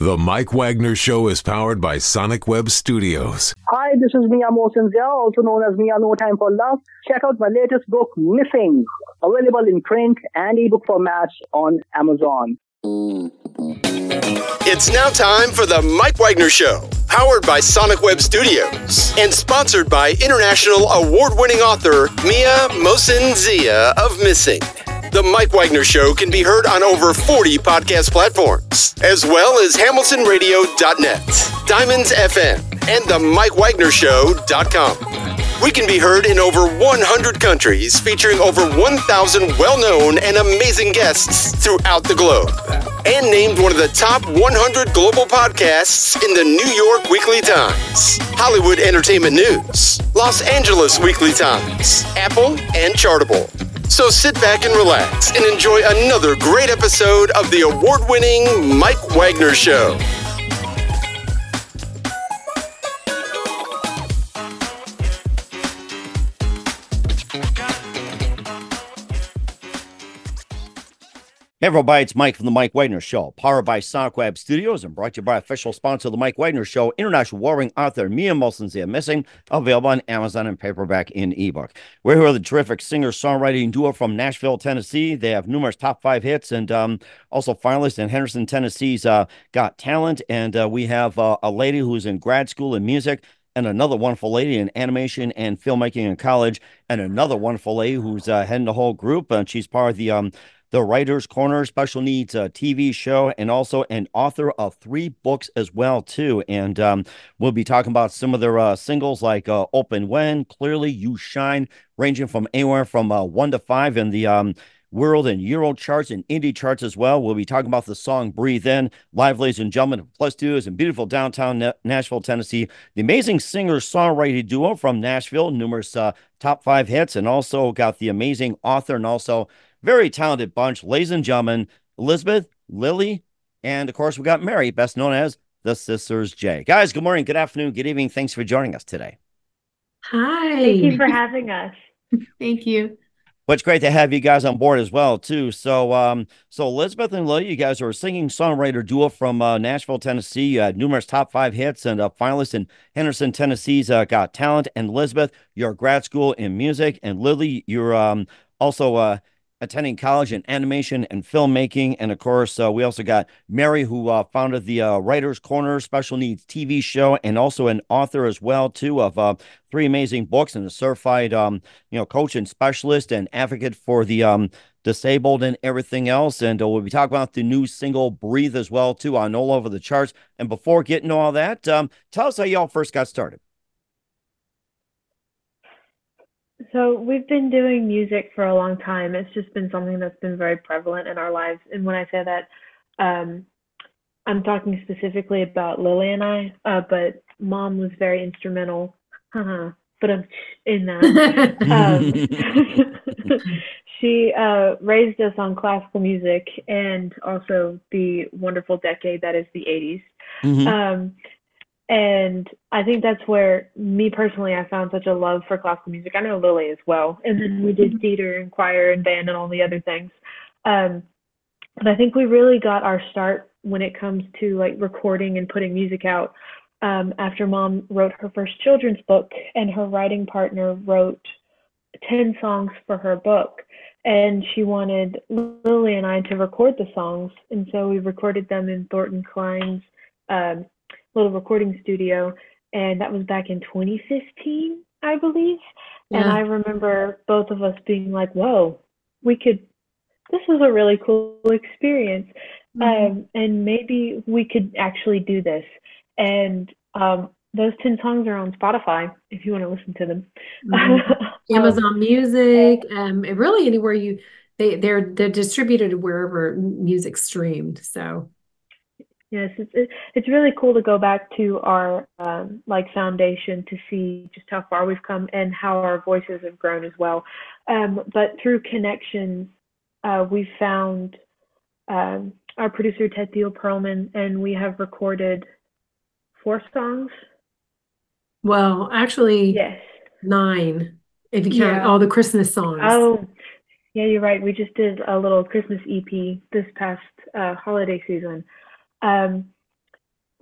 The Mike Wagner Show is powered by Sonic Web Studios. Hi, this is Mia Mosinzia, also known as Mia No Time for Love. Check out my latest book, Missing, available in print and ebook formats on Amazon. It's now time for the Mike Wagner Show, powered by Sonic Web Studios and sponsored by international award-winning author Mia Mosinzia of Missing. The Mike Wagner Show can be heard on over 40 podcast platforms, as well as HamiltonRadio.net, Diamonds FM, and the MikeWagnerShow.com. We can be heard in over 100 countries, featuring over 1,000 well-known and amazing guests throughout the globe. And named one of the top 100 global podcasts in the New York Weekly Times, Hollywood Entertainment News, Los Angeles Weekly Times, Apple, and Chartable. So sit back and relax and enjoy another great episode of the award-winning Mike Wagner Show. Hey everybody, it's Mike from the Mike Wagner Show, powered by Sonic Web Studios and brought to you by official sponsor of the Mike Wagner Show, international warring author Mia Mosinzia Missing, available on Amazon and paperback in ebook. We're here with a terrific singer-songwriting duo from Nashville, Tennessee. They have numerous top 5 hits and also finalists in Henderson, Tennessee's Got Talent. And we have a lady who's in grad school in music, and another wonderful lady in animation and filmmaking in college, and another wonderful lady who's heading the whole group. And she's part of the Writers Corner special needs TV show, and also an author of 3 books as well, too. And we'll be talking about some of their singles like Open When, Clearly, You Shine, ranging from anywhere from 1 to 5 in the world and Euro charts and indie charts as well. We'll be talking about the song Breathe In, live, ladies and gentlemen, Plus Studios in beautiful downtown Nashville, Tennessee. The amazing singer-songwriter duo from Nashville, numerous top 5 hits, and also got the amazing author and also very talented bunch, ladies and gentlemen, Elizabeth, Lily, and of course we got Mary, best known as the Sisters J. Guys, good morning, good afternoon, good evening. Thanks for joining us today. Hi. Thank you for having us. Thank you. Well, it's great to have you guys on board as well, too. So, Elizabeth and Lily, you guys are a singing-songwriter duo from Nashville, Tennessee. You had numerous top 5 hits and finalists in Henderson, Tennessee's Got Talent. And Elizabeth, you're a grad school in music. And Lily, you're also attending college in animation and filmmaking. And of course, we also got Mary, who founded the Writers Corner special needs TV show, and also an author as well, too, of 3 amazing books, and a certified, coach and specialist and advocate for the disabled and everything else. And we'll be talking about the new single Breathe as well, too, on all over the charts. And before getting to all that, tell us how y'all first got started. So we've been doing music for a long time. It's just been something that's been very prevalent in our lives. And when I say that, I'm talking specifically about Lily and I, but Mom was very instrumental, but I'm in that. She raised us on classical music and also the wonderful decade that is the 80s. Mm-hmm. And I think that's where, me personally, I found such a love for classical music. I know Lily as well. And then we did theater and choir and band and all the other things. But I think we really got our start when it comes to like recording and putting music out after Mom wrote her first children's book, and her writing partner wrote 10 songs for her book. And she wanted Lily and I to record the songs. And so we recorded them in Thornton Klein's little recording studio, and that was back in 2015, I believe. Yeah. And I remember both of us being like, whoa, this was a really cool experience. Mm-hmm. And maybe we could actually do this. And those 10 songs are on Spotify if you want to listen to them. Mm-hmm. Amazon Music, really anywhere they're distributed wherever music's streamed. So yes, it's really cool to go back to our foundation to see just how far we've come and how our voices have grown as well. But through connections, we found our producer Ted Theo Perlman, and we have recorded 4 songs. Well, actually, yes, 9 if you count all the Christmas songs. Oh, yeah, you're right. We just did a little Christmas EP this past holiday season.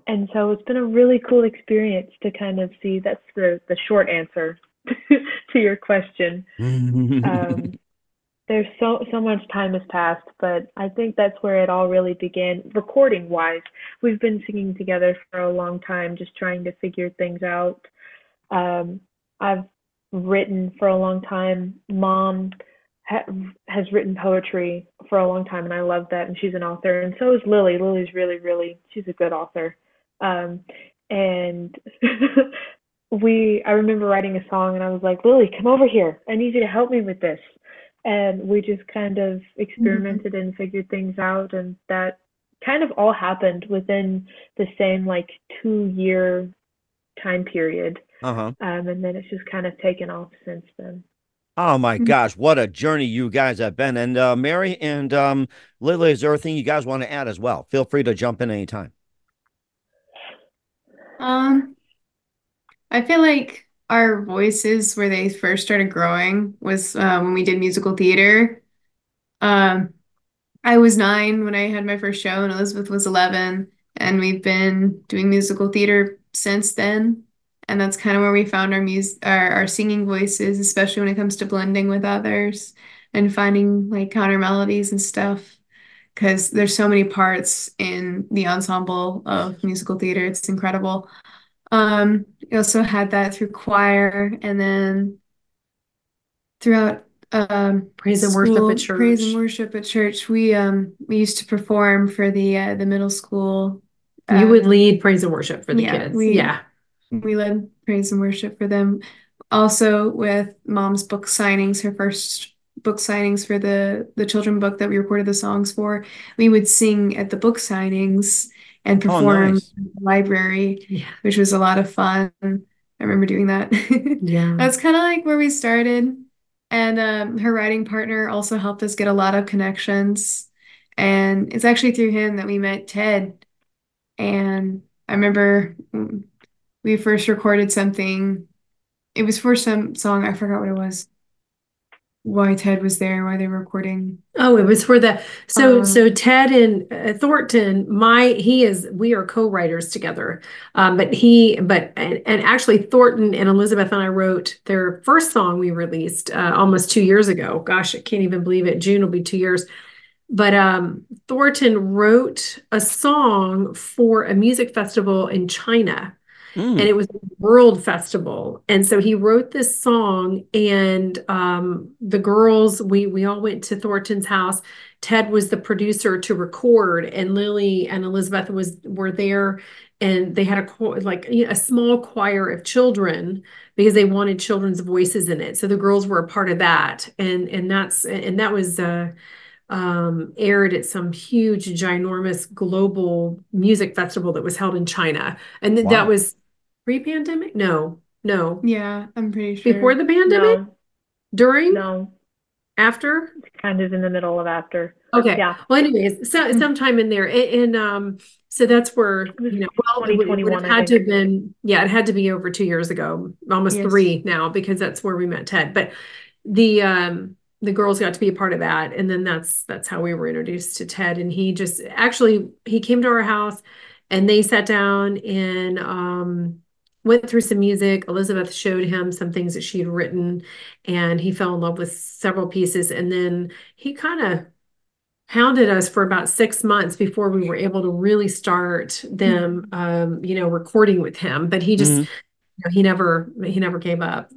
And so it's been a really cool experience to kind of see. That's the short answer to your question. There's so much time has passed, but I think that's where it all really began, recording wise. We've been singing together for a long time, just trying to figure things out. I've written for a long time. Mom has written poetry for a long time, and I love that. And she's an author, and so is Lily. Lily's really, she's a good author. And I remember writing a song, and I was like, Lily, come over here. I need you to help me with this. And we just kind of experimented and figured things out, and that kind of all happened within the same 2-year time period. And then it's just kind of taken off since then. Oh my gosh, what a journey you guys have been. And Mary and Lily, is there anything you guys want to add as well? Feel free to jump in anytime. I feel like our voices where they first started growing was when we did musical theater. I was 9 when I had my first show, and Elizabeth was 11, and we've been doing musical theater since then. And that's kind of where we found our singing voices, especially when it comes to blending with others and finding counter melodies and stuff. Because there's so many parts in the ensemble of musical theater, it's incredible. We also had that through choir, and then throughout praise and worship at church. We used to perform for the middle school. You would lead praise and worship for the kids. We led praise and worship for them. Also with Mom's book signings, her first book signings for the children book that we recorded the songs for, we would sing at the book signings and perform in the library, which was a lot of fun. I remember doing that. That's kind of where we started. And her writing partner also helped us get a lot of connections. And it's actually through him that we met Ted. And I remember we first recorded something. It was for some song. I forgot what it was. Why Ted was there, why they were recording. Oh, it was for the so Ted and Thornton, we are co-writers together. And actually Thornton and Elizabeth and I wrote their first song we released almost 2 years ago. Gosh, I can't even believe it. June will be 2 years. But Thornton wrote a song for a music festival in China. And it was a world festival. And so he wrote this song, and the girls, we all went to Thornton's house. Ted was the producer to record, and Lily and Elizabeth were there, and they had a small choir of children because they wanted children's voices in it. So the girls were a part of that. And that was aired at some huge, ginormous global music festival that was held in China. And that was pre-pandemic? No. Yeah, I'm pretty sure. Before the pandemic? No. During? No. After? It's kind of in the middle of after. Okay. Yeah. Well, anyways, sometime in there. And so that's where, it would have had to have been, it had to be over 2 years ago, almost 3 now, because that's where we met Ted. But the girls got to be a part of that. And then that's how we were introduced to Ted. And he came to our house, and they sat down and went through some music. Elizabeth showed him some things that she had written, and he fell in love with several pieces. And then he kind of hounded us for about 6 months before we were able to really start them, recording with him. But he just, he never gave up.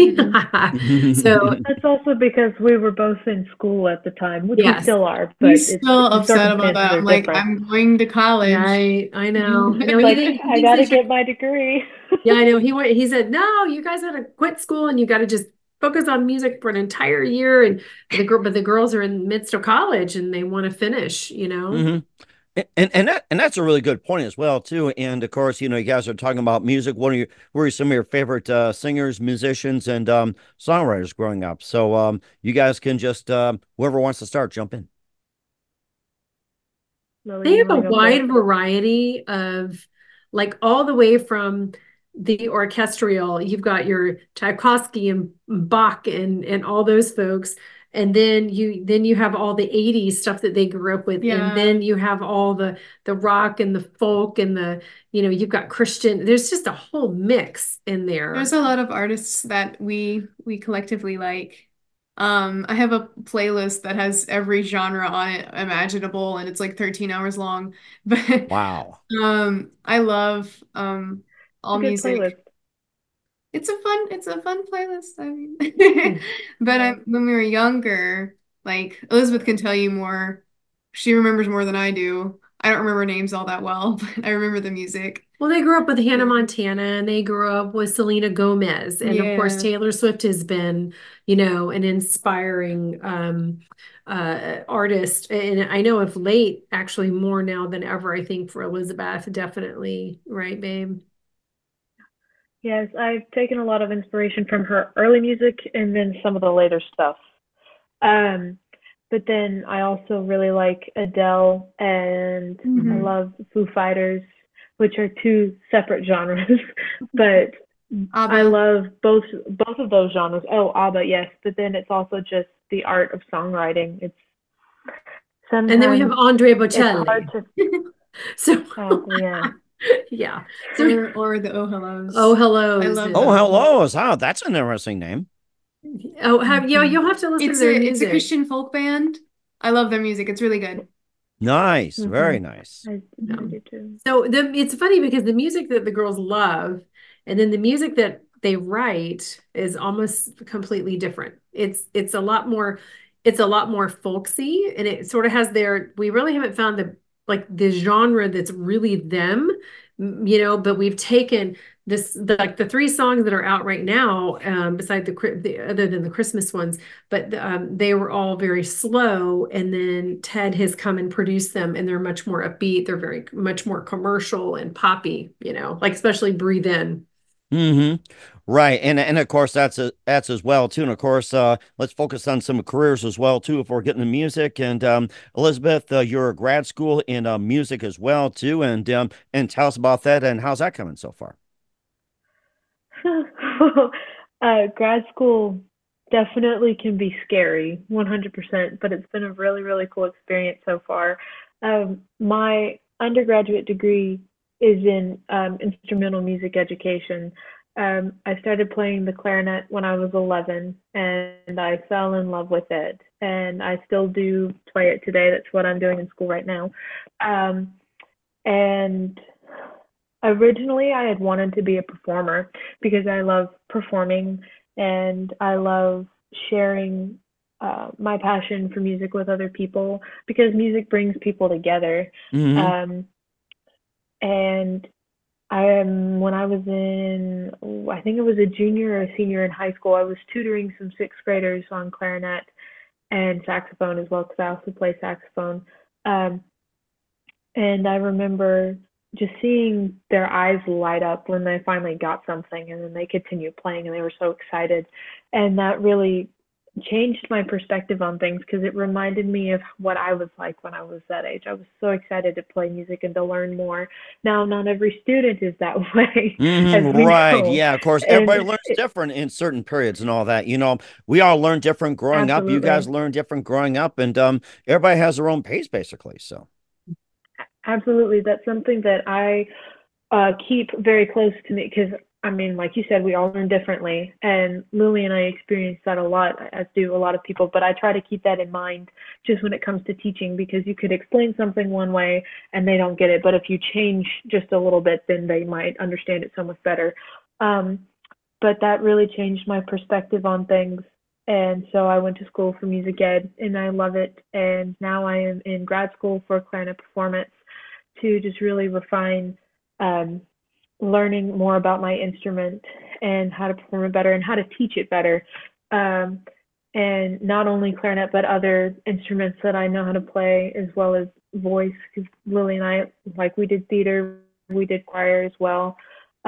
So that's also because we were both in school at the time, which we still are. But he's still upset about that. I'm like, I'm going to college. I know. I got to get my degree. Yeah, I know. He said, no, you guys got to quit school and you got to just focus on music for an entire year. And but the girls are in the midst of college and they want to finish, And that's a really good point as well too. And of course, you guys are talking about music. What are some of your favorite singers, musicians, and songwriters growing up? So you guys can just whoever wants to start, jump in. They have a wide variety of all the way from the orchestral. You've got your Tchaikovsky and Bach and all those folks. and then you have all the 80s stuff that they grew up with, and then you have all the rock and the folk and the, you've got Christian. There's just a whole mix in there. There's a lot of artists that we collectively like. I have a playlist that has every genre on it imaginable, and it's like 13 hours long. But wow. I love all music. Playlist. It's a fun playlist. I mean, but when we were younger, like Elizabeth can tell you more. She remembers more than I do. I don't remember names all that well, but I remember the music. Well, they grew up with Hannah Montana, and they grew up with Selena Gomez. And of course, Taylor Swift has been, an inspiring artist. And I know of late, actually more now than ever, I think for Elizabeth, definitely. Right, babe? Yes, I've taken a lot of inspiration from her early music and then some of the later stuff. But then I also really like Adele, and I love Foo Fighters, which are two separate genres. But I love both of those genres. Oh, ABBA, yes. But then it's also just the art of songwriting. It's and then we have Andrea Bocelli. So yeah. Yeah. Or the Oh Hellos. Oh Hellos. I love Oh Hellos. Oh, that's an interesting name. Oh, you'll have to listen to their music. It's a Christian folk band. I love their music. It's really good. Nice. Very nice. I do too. So it's funny because the music that the girls love and then the music that they write is almost completely different. It's a lot more folksy, and it sort of has we really haven't found the genre that's really them, but we've taken the three songs that are out right now, beside the other than the Christmas ones, but they were all very slow, and then Ted has come and produced them, and they're much more upbeat. They're very much more commercial and poppy, like especially Breathe In. Right. And of course that's as well too. And of course, let's focus on some careers as well too, if we're getting the music. And Elizabeth, you're a grad school in music as well too. And tell us about that, and how's that coming so far? Grad school definitely can be scary, 100%, but it's been a really, really cool experience so far. My undergraduate degree is in instrumental music education. I started playing the clarinet when I was 11, and I fell in love with it, and I still do play it today. That's what I'm doing in school right now. And originally I had wanted to be a performer because I love performing, and I love sharing my passion for music with other people, because music brings people together. And when I was I think it was a junior or a senior in high school, I was tutoring some sixth graders on clarinet and saxophone as well, because I also play saxophone. And I remember just seeing their eyes light up when they finally got something, and then they continued playing, and they were so excited. And that really changed my perspective on things, because it reminded me of what I was like when I was that age. I was so excited to play music and to learn more. Now, not every student is that way. Right. Know. Yeah, of course. Everybody learns different in certain periods and all that. We all learn different growing up. You guys learn different growing up, and everybody has their own pace, basically. So. Absolutely. That's something that I keep very close to me, because I mean, like you said, we all learn differently, and Lily and I experience that a lot, as do a lot of people, but I try to keep that in mind just when it comes to teaching, because you could explain something one way and they don't get it, but if you change just a little bit, then they might understand it so much better. But that really changed my perspective on things, and so I went to school for music ed, and I love it, and now I am in grad school for clarinet performance to just really refine learning more about my instrument and how to perform it better and how to teach it better. And not only clarinet, but other instruments that I know how to play, as well as voice, because Lily and I, we did theater, we did choir as well.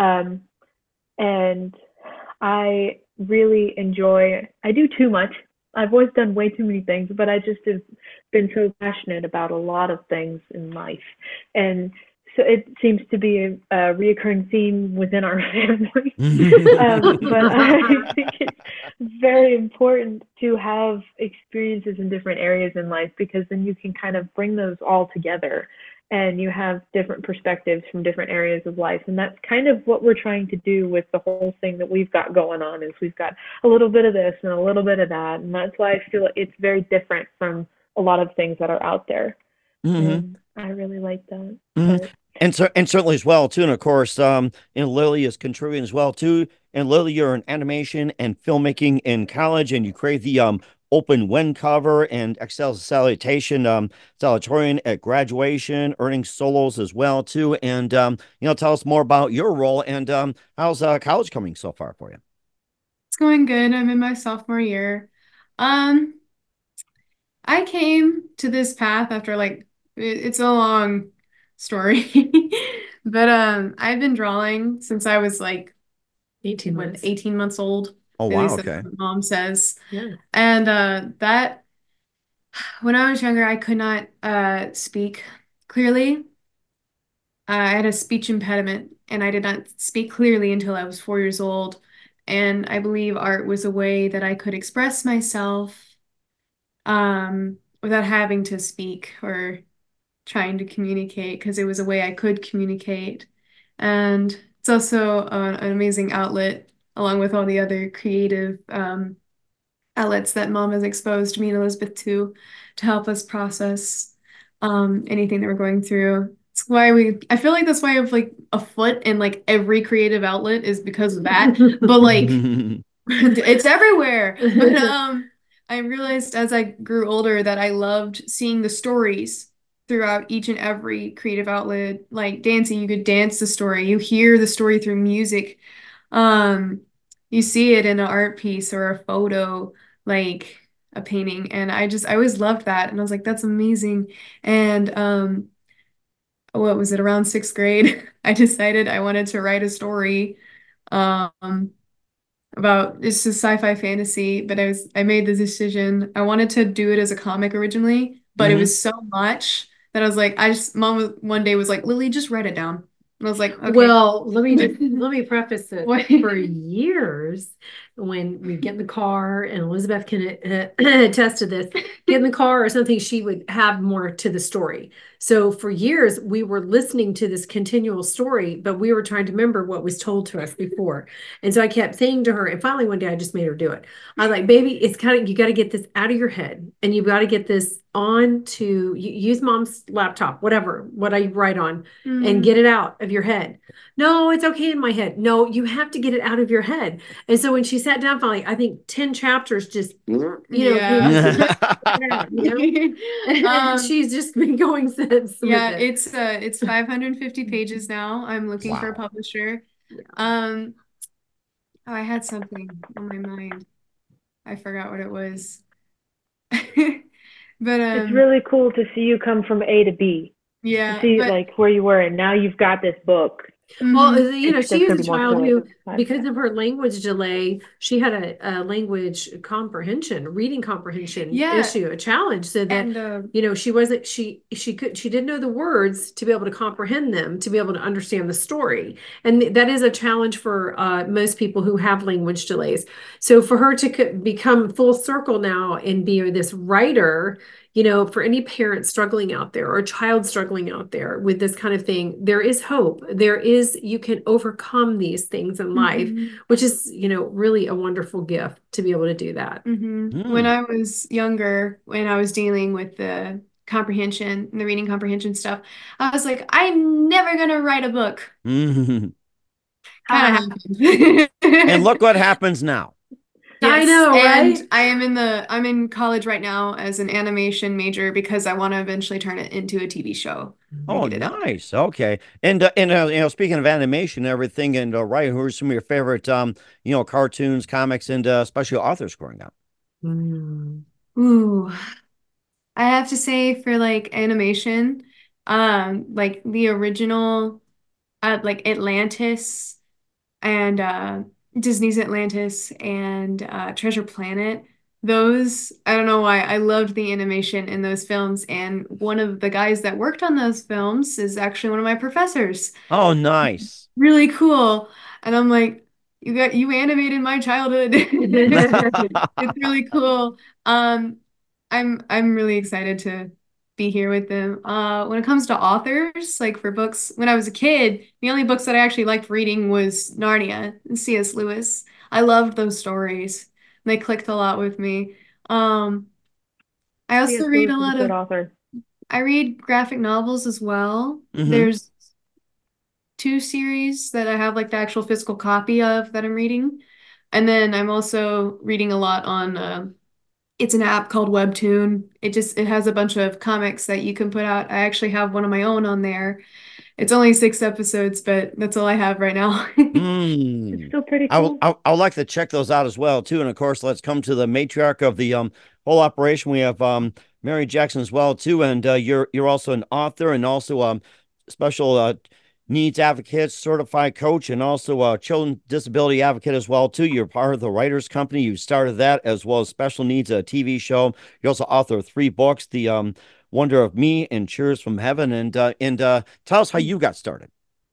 And I really I do too much. I've always done way too many things, but I just have been so passionate about a lot of things in life. And so it seems to be a reoccurring theme within our family. But I think it's very important to have experiences in different areas in life, because then you can kind of bring those all together and you have different perspectives from different areas of life. And that's kind of what we're trying to do with the whole thing that we've got going on, is we've got a little bit of this and a little bit of that. And that's why I feel like it's very different from a lot of things that are out there. And I really like that. And certainly as well too, and of course, and Lily is contributing as well too. And Lily, you're in animation and filmmaking in college, and you create the Open Wind cover and Excel Salutation Salutatorian at graduation, earning solos as well too. And tell us more about your role, and how's college coming so far for you? It's going good. I'm in my sophomore year. I came to this path after it's a long story, but I've been drawing since I was 18 months old. Oh wow, okay. Mom says. Yeah. And that when I was younger, I could not speak clearly. I had a speech impediment, and I did not speak clearly until I was 4 years old. And I believe art was a way that I could express myself without having to speak or trying to communicate, because it was a way I could communicate. And it's also an amazing outlet, along with all the other creative outlets that Mom has exposed me and Elizabeth to help us process anything that we're going through. It's why I feel like that's why I have a foot in every creative outlet, is because of that. But it's everywhere. But I realized as I grew older that I loved seeing the stories throughout each and every creative outlet. Like dancing, you could dance the story. You hear the story through music. You see it in an art piece or a photo, like a painting. And I always loved that. And I was like, that's amazing. And what was it, around 6th grade, I decided I wanted to write a story about, it's just sci-fi fantasy, but I made the decision. I wanted to do it as a comic originally, but it was so much that I was like, Mom one day was like, Lily, just write it down. And I was like, okay. Well, let me preface it. For years, when we get in the car, and Elizabeth can attest to this, get in the car or something, she would have more to the story. So for years, we were listening to this continual story, but we were trying to remember what was told to us before. And so I kept saying to her, and finally one day I just made her do it. I was like, baby, it's you got to get this out of your head, and you've got to get this on to use Mom's laptop, whatever, what I write on, and get it out of your head. No, it's okay in my head. No, you have to get it out of your head. And so when she sat down finally, I think 10 chapters just, and she's just been going since. Yeah, it's 550 pages now. I'm looking for a publisher. I had something on my mind. I forgot what it was. But it's really cool to see you come from A to B. Yeah, to see where you were, and now you've got this book. Well, she is a child who, because of her language delay, she had a language reading comprehension issue, a challenge. So that she didn't know the words to be able to comprehend them, to be able to understand the story, and that is a challenge for most people who have language delays. So for her to become full circle now and be this writer, for any parent struggling out there or a child struggling out there with this kind of thing, there is hope. You can overcome these things in life, which is, really a wonderful gift to be able to do that. When I was younger, when I was dealing with the comprehension and the reading comprehension stuff, I was like, I'm never going to write a book. Kind of happened. And look what happens now. Yes, I know, right? And I'm in college right now as an animation major because I want to eventually turn it into a TV show. Oh, nice. Okay. And speaking of animation and everything, and Ryan, who are some of your favorite cartoons, comics, and especially authors growing up? Ooh, I have to say for animation, the original, Atlantis and Disney's Atlantis and Treasure Planet, those, I don't know why, I loved the animation in those films. And one of the guys that worked on those films is actually one of my professors. Oh, nice. Really cool. And I'm like, you animated my childhood. It's really cool. I'm really excited to be here with them. When it comes to authors, like for books, when I was a kid, the only books that I actually liked reading was Narnia and C.S. Lewis. I loved those stories. They clicked a lot with me. I also read a lot of, author. I read graphic novels as well. There's 2 series that I have like the actual physical copy of that I'm reading. And then I'm also reading a lot on it's an app called Webtoon. It has a bunch of comics that you can put out. I actually have one of my own on there. It's only 6 episodes, but that's all I have right now. It's still pretty cool. I would like to check those out as well too. And of course, let's come to the matriarch of the whole operation. We have Mary Jackson as well too, and you're also an author and also special needs advocate, certified coach, and also a children disability advocate as well too. You're part of the Writers Company. You started that as well as Special Needs, a TV show. You're also author of 3 books, The Wonder of Me and Cheers from Heaven. And tell us how you got started.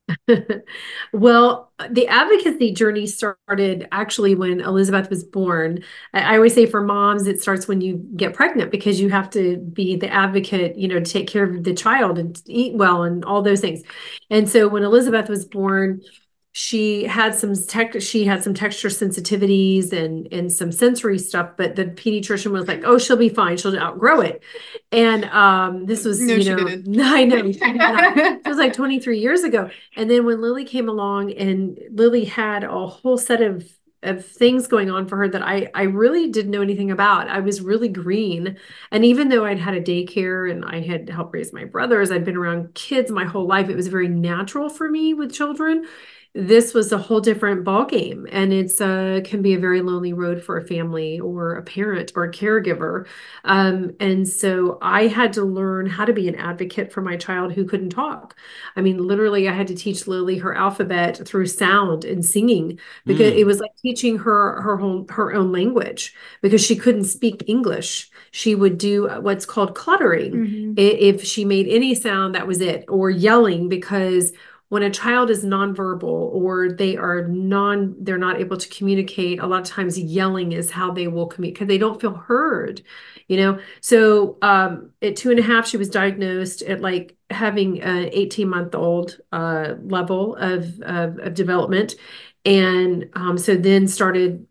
Well, the advocacy journey started actually when Elizabeth was born. I always say for moms, it starts when you get pregnant because you have to be the advocate, to take care of the child and eat well and all those things. And so when Elizabeth was born, she had some texture sensitivities and some sensory stuff, but the pediatrician was like, "Oh, she'll be fine. She'll outgrow it." And this was, No, she didn't. I know. It was like 23 years ago. And then when Lily came along, and Lily had a whole set of things going on for her that I really didn't know anything about. I was really green. And even though I'd had a daycare and I had helped raise my brothers, I'd been around kids my whole life. It was very natural for me with children. This was a whole different ballgame, and it's can be a very lonely road for a family or a parent or a caregiver. And so I had to learn how to be an advocate for my child who couldn't talk. I mean, literally, I had to teach Lily her alphabet through sound and singing because it was like teaching her her own language because she couldn't speak English. She would do what's called cluttering. If she made any sound, that was it, or yelling because when a child is nonverbal or they're not able to communicate, a lot of times yelling is how they will communicate because they don't feel heard, So at 2.5, she was diagnosed at like having an 18-month-old level of development. And so then started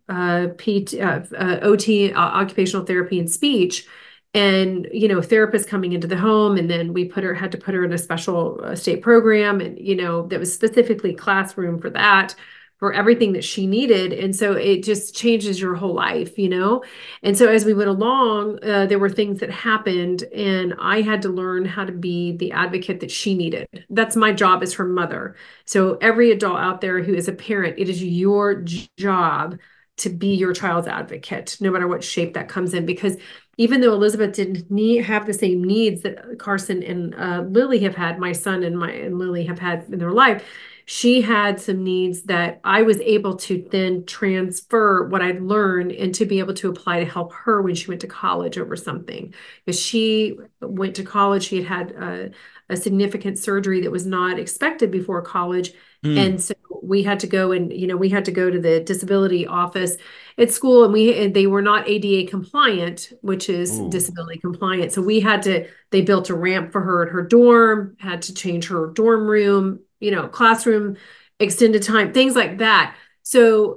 OT, occupational therapy and speech. And, therapists coming into the home, and then we had to put her in a special state program, and, that was specifically classroom for that, for everything that she needed. And so it just changes your whole life, And so as we went along, there were things that happened, and I had to learn how to be the advocate that she needed. That's my job as her mother. So every adult out there who is a parent, it is your job to be your child's advocate, no matter what shape that comes in, because even though Elizabeth didn't have the same needs that Carson and Lily have had, my son and Lily have had in their life, she had some needs that I was able to then transfer what I'd learned and to be able to apply to help her when she went to college over something. Because she went to college, she had a significant surgery that was not expected before college. And so we had to go and, we had to go to the disability office at school, and they were not ADA compliant, which is disability compliant. So they built a ramp for her at her dorm, had to change her dorm room, classroom, extended time, things like that. So,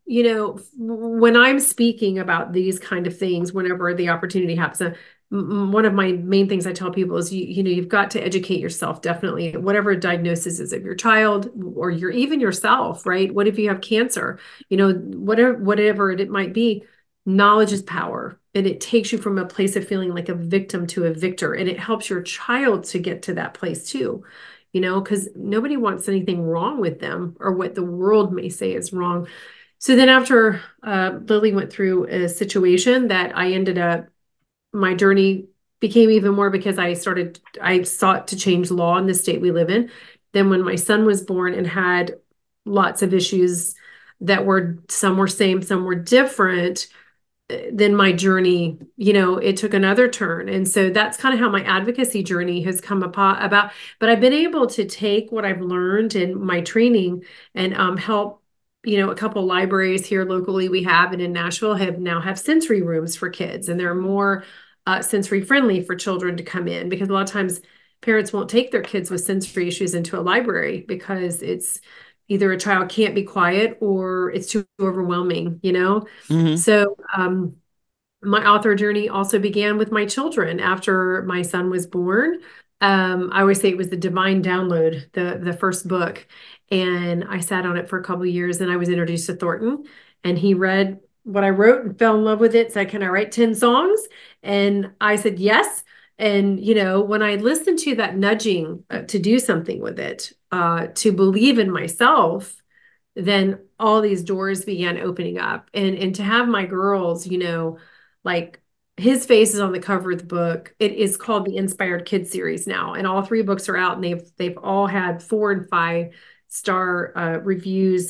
when I'm speaking about these kind of things, whenever the opportunity happens, one of my main things I tell people is, you've got to educate yourself, definitely, whatever diagnosis is of your child or even yourself, right? What if you have cancer? Whatever it might be, knowledge is power. And it takes you from a place of feeling like a victim to a victor. And it helps your child to get to that place too, because nobody wants anything wrong with them or what the world may say is wrong. So then after Lily went through a situation that I ended up, my journey became even more because I sought to change law in the state we live in. Then when my son was born and had lots of issues that some were same, some were different, then my journey, it took another turn. And so that's kind of how my advocacy journey has come about. But I've been able to take what I've learned in my training and help, a couple libraries here locally we have, and in Nashville now have sensory rooms for kids, and they're more sensory friendly for children to come in, because a lot of times parents won't take their kids with sensory issues into a library because it's either a child can't be quiet or it's too overwhelming, Mm-hmm. So my author journey also began with my children after my son was born. I always say it was the divine download, the first book. And I sat on it for a couple of years, and I was introduced to Thornton, and he read what I wrote and fell in love with it. Said, "Can I write 10 songs?" And I said, "Yes." And, when I listened to that nudging to do something with it, to believe in myself, then all these doors began opening up. And to have my girls, like his face is on the cover of the book. It is called the Inspired Kids series now. And all 3 books are out, and they've all had 4 and 5-star reviews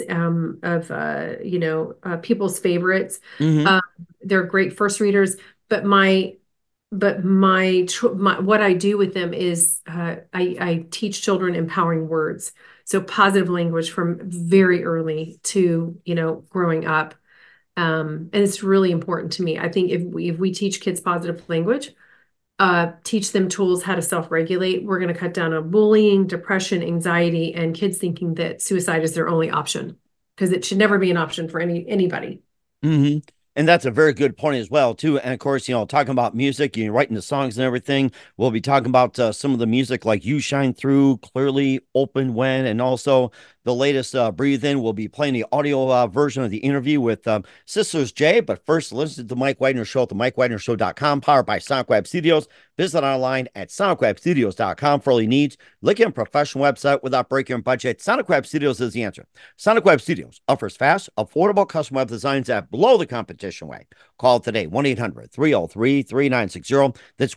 of people's favorites. Mm-hmm. They're great first readers. But what I do with them is I teach children empowering words. So positive language from very early to, growing up. And it's really important to me. I think if we teach kids positive language, teach them tools how to self-regulate, we're going to cut down on bullying, depression, anxiety, and kids thinking that suicide is their only option, because it should never be an option for anybody. Mm-hmm. And that's a very good point as well, too. And of course, talking about music, writing the songs and everything, we'll be talking about some of the music like You Shine Through, Clearly, Open When, and also the latest Breathe In. We'll be playing the audio version of the interview with Sisters J. But first, listen to the Mike Wagner Show at the MikeWagnerShow.com, powered by Sonic Web Studios. Visit online at SonicWebStudios.com for all your needs. Look at a professional website without breaking your budget. Sonic Web Studios is the answer. Sonic Web Studios offers fast, affordable custom web designs that blow the competition away. Call today, 1-800-303-3960. That's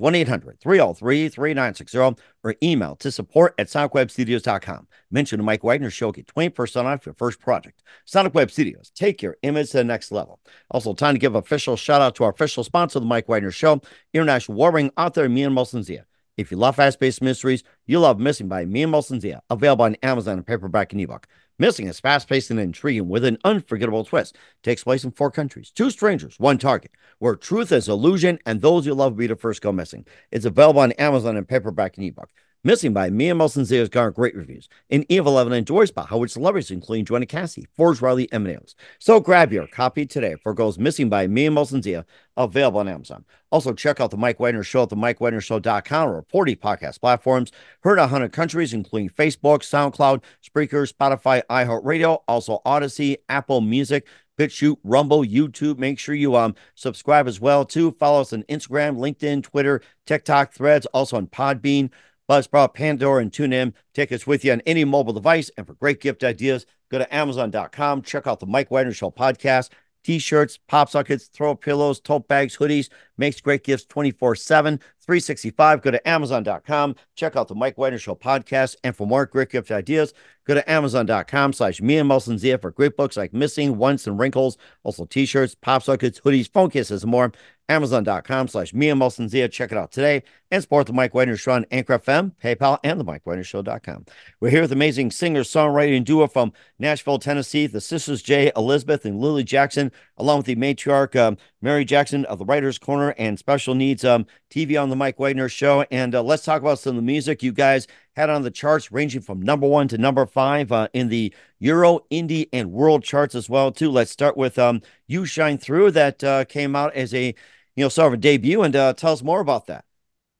1-800-303-3960. Or email to support@SonicWebStudios.com. Mention the Mike Wagner Show. Get 20% off your first project. Sonic Web Studios. Take your image to the next level. Also, time to give an official shout out to our official sponsor of the Mike Wagner Show, international warring author Mia Molson-Zia. If you love fast-paced mysteries, you love Missing by Mia Molson-Zia, available on Amazon in paperback and ebook. Missing is fast-paced and intriguing with an unforgettable twist. Takes place in 4 countries, 2 strangers, 1 target, where truth is illusion and those you love will be the first go missing. It's available on Amazon in paperback and ebook. Missing by Mia Molson-Zia has garnered great reviews. And Eve 11 enjoys by how its celebrities, including Joanna Cassie, Forge Riley, and Nails. So grab your copy today for Goes Missing by Mia Molson-Zia, available on Amazon. Also, check out the Mike Wagner Show at the MikeWagnerShow.com or 40 podcast platforms. Heard in 100 countries, including Facebook, SoundCloud, Spreaker, Spotify, iHeartRadio, also Odyssey, Apple Music, BitChute, Rumble, YouTube. Make sure you subscribe as well, too. Follow us on Instagram, LinkedIn, Twitter, TikTok, Threads, also on Podbean, Buzzsprout, Pandora, and TuneIn. Take us with you on any mobile device. And for great gift ideas, go to Amazon.com. Check out the Mike Wagner Show podcast. T-shirts, pop sockets, throw pillows, tote bags, hoodies. Makes great gifts 24/7, 365. Go to Amazon.com. Check out the Mike Wagner Show podcast. And for more great gift ideas, go to Amazon.com/Mia Molson-Zia for great books like Missing, Once, and Wrinkles. Also T-shirts, pop sockets, hoodies, phone cases, and more. Amazon.com/Mia Molson-Zia. Check it out today. And support the Mike Wagner Show on Anchor FM, PayPal, and the MikeWagnerShow.com. We're here with amazing singer, songwriter, and duo from Nashville, Tennessee, the Sisters J, Elizabeth, and Lily Jackson, along with the matriarch, Mary Jackson of the Writers Corner and Special Needs TV on the Mike Wagner Show. And let's talk about some of the music you guys had on the charts, ranging from number 1 to number 5 in the Euro, Indie, and World charts as well, too. Let's start with You Shine Through, that came out as a sort of a debut, and tell us more about that.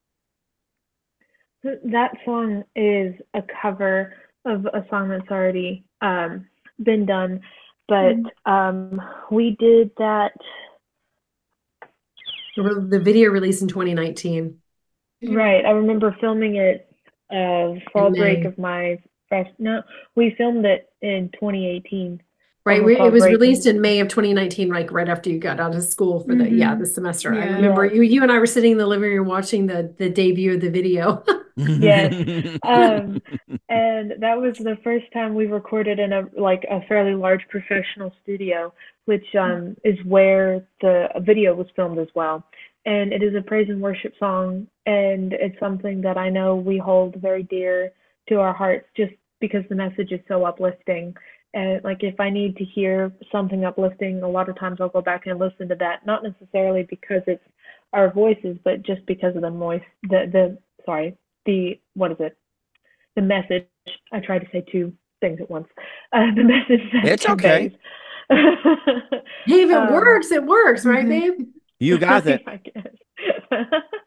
That song is a cover of a song that's already been done, but we did that. The video released in 2019. Right. I remember filming it fall break of my we filmed it in 2018. Right. It was released in May of 2019, like right after you got out of school for the semester. Yeah. I remember you and I were sitting in the living room watching the debut of the video. Yes. And that was the first time we recorded in a fairly large professional studio, which is where the video was filmed as well. And it is a praise and worship song, and it's something that I know we hold very dear to our hearts just because the message is so uplifting. And like if I need to hear something uplifting, a lot of times I'll go back and listen to that, not necessarily because it's our voices, but just because of the message. I tried to say two things at once. The message that It's it okay. Hey, if it works, it works, right, babe? You got it. I guess.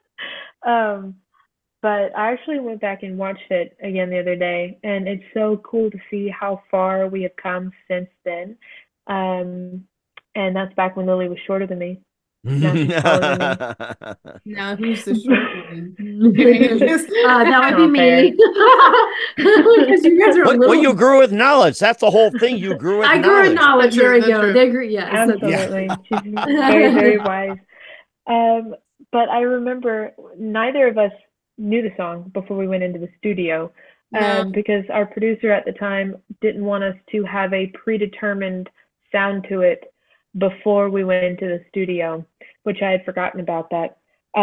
But I actually went back and watched it again the other day, and it's so cool to see how far we have come since then. And that's back when Lily was shorter than me. Now she's taller than me. Now who's the short one? That would be Not fair. me. Because you guys are a Well, little. you grew with knowledge. That's the whole thing. You grew with I knowledge. grew with knowledge. There we That's go. true. They grew. Yes. Absolutely. She's very, very wise. But I remember neither of us knew the song before we went into the studio, No. because our producer at the time didn't want us to have a predetermined sound to it before we went into the studio, which I had forgotten about that.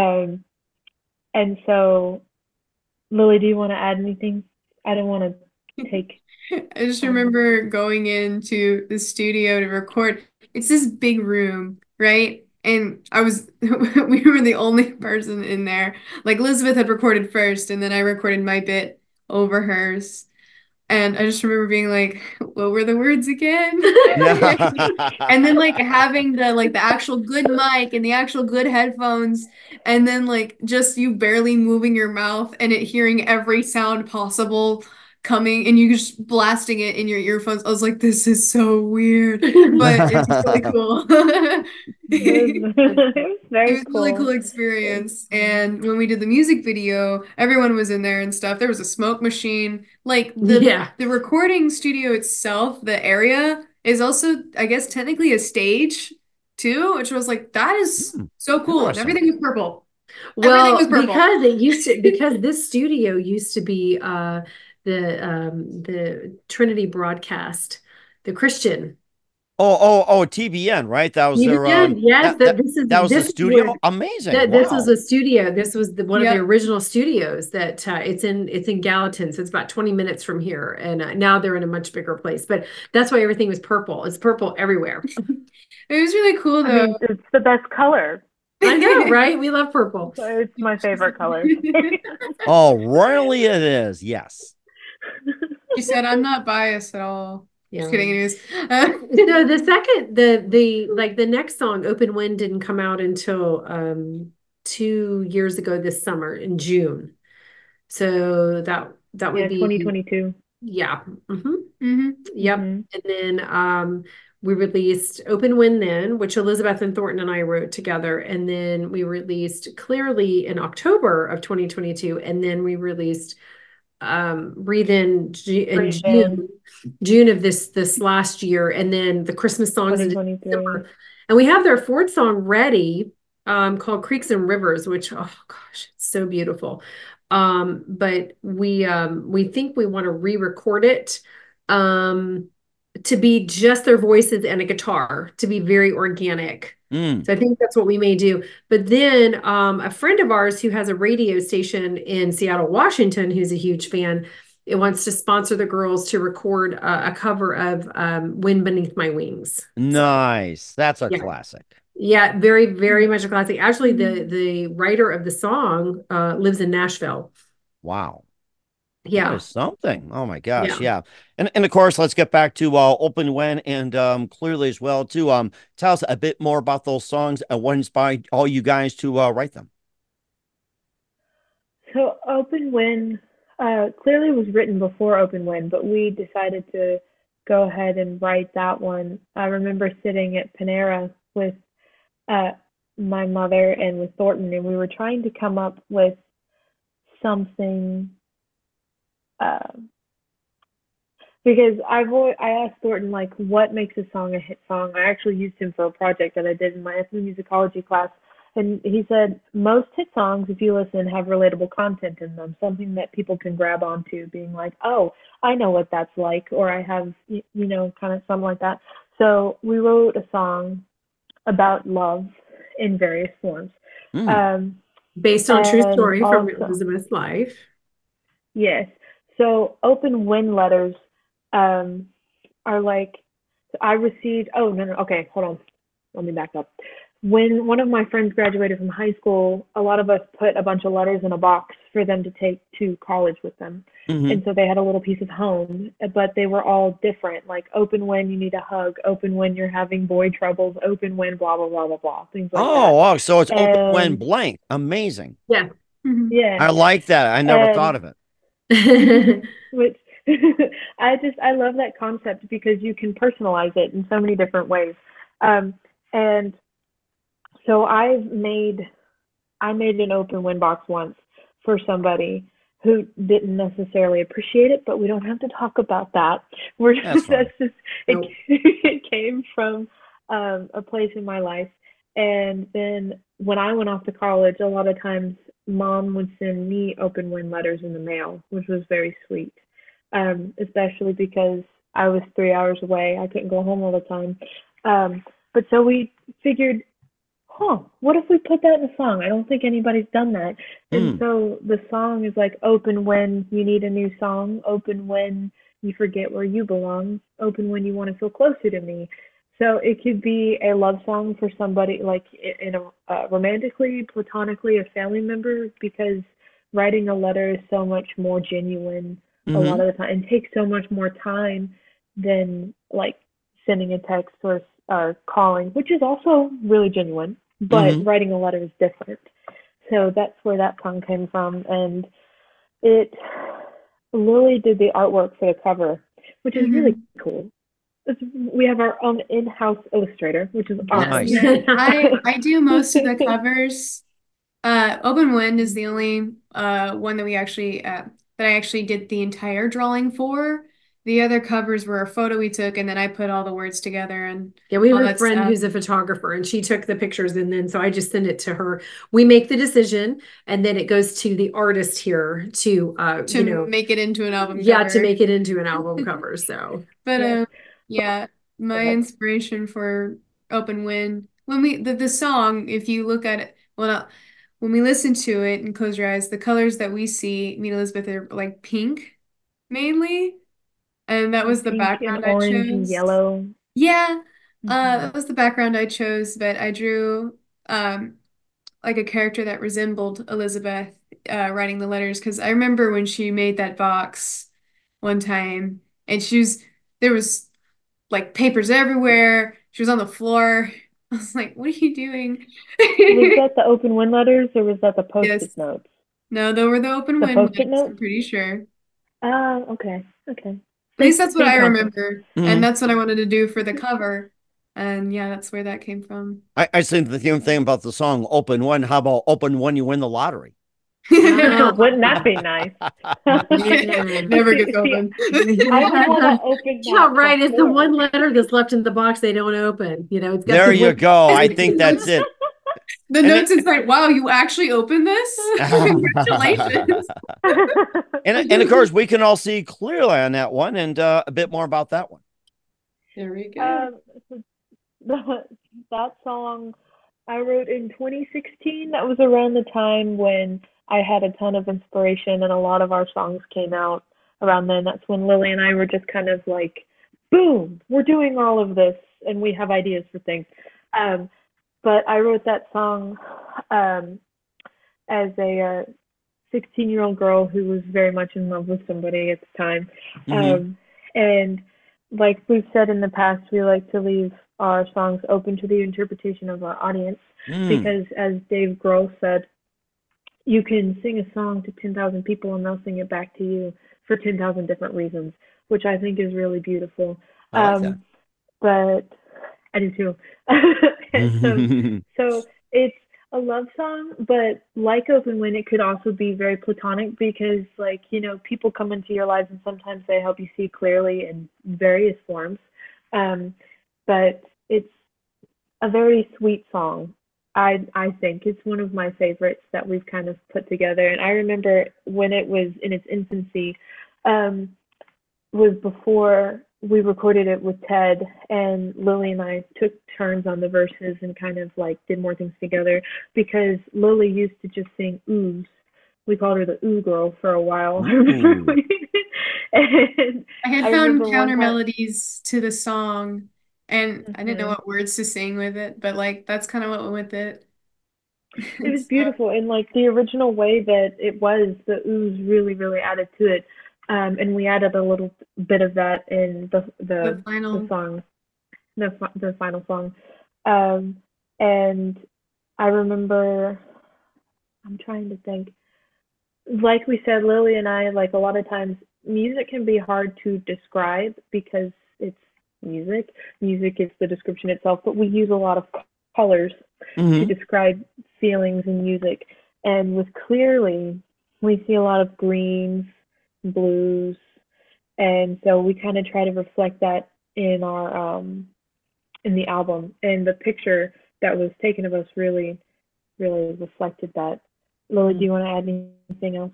And so, Lily, do you want to add anything? I don't want to take. I just remember going into the studio to record. It's this big room, right? And we were the only person in there. Like Elizabeth had recorded first, and then I recorded my bit over hers. And I just remember being like, what were the words again? And then like having the actual good mic and the actual good headphones, and then like just you barely moving your mouth and it hearing every sound possible coming and you just blasting it in your earphones. I was like, this is so weird, but it's really cool. It was very It was a really cool experience. And when we did the music video, everyone was in there and stuff. There was a smoke machine. Like the recording studio itself, the area is also, I guess, technically a stage too, which was like, that is so cool. And everything was purple. Well, because this studio used to be the Trinity Broadcast, the Christian. Oh, TBN, right? That was their yes. that was the studio. Amazing. This was a studio. This was one of the Yep. original studios that it's in Gallatin, so it's about 20 minutes from here. And now they're in a much bigger place. But that's why everything was purple. It's purple everywhere. It was really cool I though. mean, it's the best color. I know, right? We love purple. It's my favorite color. Oh, royally it is. Yes. She said, I'm not biased at all. Yeah. Just kidding. Anyways. So the next song, Open Wind, didn't come out until 2 years ago this summer in June. So that would be 2022. Yeah. Mm-hmm. Mm-hmm. Yep. Mhm. And then we released Open Wind then, which Elizabeth and Thornton and I wrote together. And then we released Clearly in October of 2022. And then we released Breathe In in June of this last year. And then the Christmas songs in 2023. December. And we have their fourth song ready, called Creeks and Rivers, which, oh gosh, it's so beautiful. But we think we want to re-record it to be just their voices and a guitar, to be very organic. So I think that's what we may do. But then a friend of ours who has a radio station in Seattle, Washington, who's a huge fan, it wants to sponsor the girls to record a cover of Wind Beneath My Wings. Nice. That's a classic. Yeah, very, very much a classic. Actually, the writer of the song lives in Nashville. Wow. Yeah. That is something. Oh my gosh. Yeah. And of course, let's get back to Open Wind and Clearly as well too. Tell us a bit more about those songs and what inspired all you guys to write them. So Open Wind Clearly was written before Open Wind, but we decided to go ahead and write that one. I remember sitting at Panera with my mother and with Thornton, and we were trying to come up with something because I asked Thornton, like, what makes a song a hit song. I actually used him for a project that I did in my ethnomusicology class, And he said, most hit songs, if you listen, have relatable content in them, something that people can grab onto, being like, oh, I know what that's like, or I have, kind of something like that. So we wrote a song about love in various forms. Based on true story from Elizabeth's life. Yes. So open wind letters are like, I received, okay, hold on. Let me back up. When one of my friends graduated from high school, a lot of us put a bunch of letters in a box for them to take to college with them. And so they had a little piece of home, but they were all different, like open when you need a hug, open when you're having boy troubles, open when blah, blah, blah, blah, blah, things like that. Oh, so it's open when blank. Amazing. Yeah. Yeah. I like that. I never thought of it. Which I love that concept because you can personalize it in so many different ways. And so I made an open wind box once for somebody who didn't necessarily appreciate it, but we don't have to talk about that. It came from a place in my life. And then when I went off to college, a lot of times Mom would send me open wind letters in the mail, which was very sweet, especially because I was 3 hours away. I couldn't go home all the time. But so we figured, what if we put that in a song? I don't think anybody's done that. And so the song is like, open when you need a new song, open when you forget where you belong, open when you want to feel closer to me. So it could be a love song for somebody, like in a romantically, platonically, a family member, because writing a letter is so much more genuine a lot of the time and takes so much more time than like sending a text or calling, which is also really genuine, but writing a letter is different. So that's where that song came from. And Lily did the artwork for the cover, which is really cool. We have our own in-house illustrator, which is awesome. Nice. I do most of the covers. Open Wind is the only one that we actually that I actually did the entire drawing for. The other covers were a photo we took, and then I put all the words together. And yeah, we have a friend who's a photographer, and she took the pictures, and then so I just send it to her. We make the decision, and then it goes to the artist here to make it into an album cover. Yeah, to make it into an album cover. So, but my inspiration for Open Wind, when the song, if you look at it, when we listen to it and close your eyes, the colors that we see, me and Elizabeth, are like pink mainly. And that was the background I chose. Orange and yellow. Yeah, that was the background I chose, but I drew like a character that resembled Elizabeth writing the letters, because I remember when she made that box one time, and there was like papers everywhere. She was on the floor. I was like, what are you doing? Was that the open wind letters, or was that the post-it notes? No, they were the open wind post-it notes, notes? I'm pretty sure. Okay. At least that's what I remember. And that's what I wanted to do for the cover. And yeah, that's where that came from. I think the same thing about the song Open One. How about open when you win the lottery? Wouldn't that be nice? Never gets open. I would want to open that. Yeah, right. It's the one letter that's left in the box they don't open. It's got there you go. I think that's it. The notes is like, wow, you actually opened this? Congratulations. and of course, we can all see clearly on that one, and a bit more about that one. There we go. That song I wrote in 2016. That was around the time when I had a ton of inspiration, and a lot of our songs came out around then. That's when Lily and I were just kind of like, boom, we're doing all of this, and we have ideas for things. But I wrote that song as a 16-year-old girl who was very much in love with somebody at the time. And like we've said in the past, we like to leave our songs open to the interpretation of our audience, because as Dave Grohl said, you can sing a song to 10,000 people and they'll sing it back to you for 10,000 different reasons, which I think is really beautiful. I like that. But I do too. So it's a love song, but like Open Wind, it could also be very platonic, because people come into your lives and sometimes they help you see clearly in various forms. But it's a very sweet song. I think it's one of my favorites that we've kind of put together. And I remember when it was in its infancy, was before we recorded it with Ted, and Lily and I took turns on the verses and kind of like did more things together, because Lily used to just sing oohs. We called her the ooh girl for a while. And I had found counter melodies to the song, and I didn't know what words to sing with it, but like that's kind of what went with it. It was beautiful, and like the original way that it was, the oohs really, really added to it. And we added a little bit of that in the final song, the final song. And I remember, I'm trying to think, like we said, Lily and I, like a lot of times, music can be hard to describe because it's music. Music is the description itself, but we use a lot of colors to describe feelings in music. And with Clearly, we see a lot of greens, blues, and so we kind of try to reflect that in our in the album, and the picture that was taken of us really reflected that. Lily, do you want to add anything else?